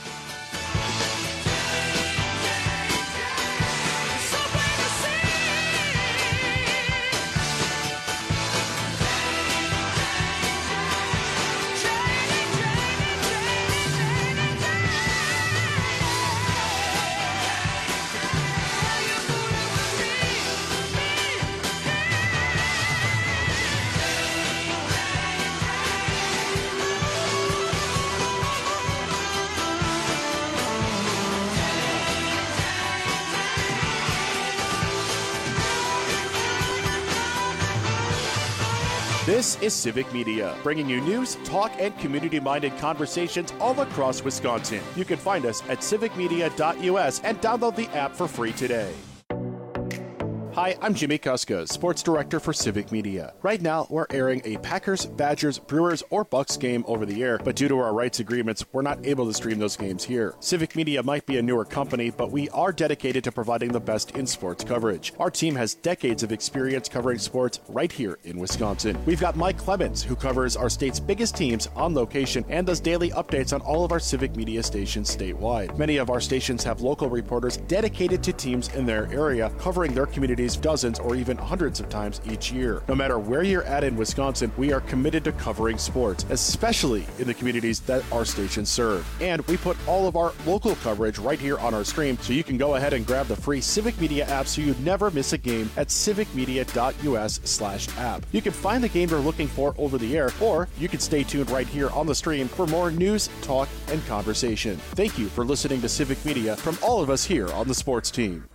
[SPEAKER 1] This is Civic Media, bringing you news, talk, and community-minded conversations all across Wisconsin. You can find us at civicmedia.us and download the app for free today. Hi, I'm Jimmy Kuska, Sports Director for Civic Media. Right now, we're airing a Packers, Badgers, Brewers, or Bucks game over the air, but due to our rights agreements, we're not able to stream those games here. Civic Media might be a newer company, but we are dedicated to providing the best in sports coverage. Our team has decades of experience covering sports right here in Wisconsin. We've got Mike Clemens, who covers our state's biggest teams on location and does daily updates on all of our Civic Media stations statewide. Many of our stations have local reporters dedicated to teams in their area, covering their communities dozens or even hundreds of times each year. No matter where you're at in Wisconsin, we are committed to covering sports, especially in the communities that our stations serve. And we put all of our local coverage right here on our stream, so you can go ahead and grab the free Civic Media app so you never miss a game at civicmedia.us/app. You can find the game you're looking for over the air, or you can stay tuned right here on the stream for more news, talk, and conversation. Thank you for listening to Civic Media from all of us here on the sports team.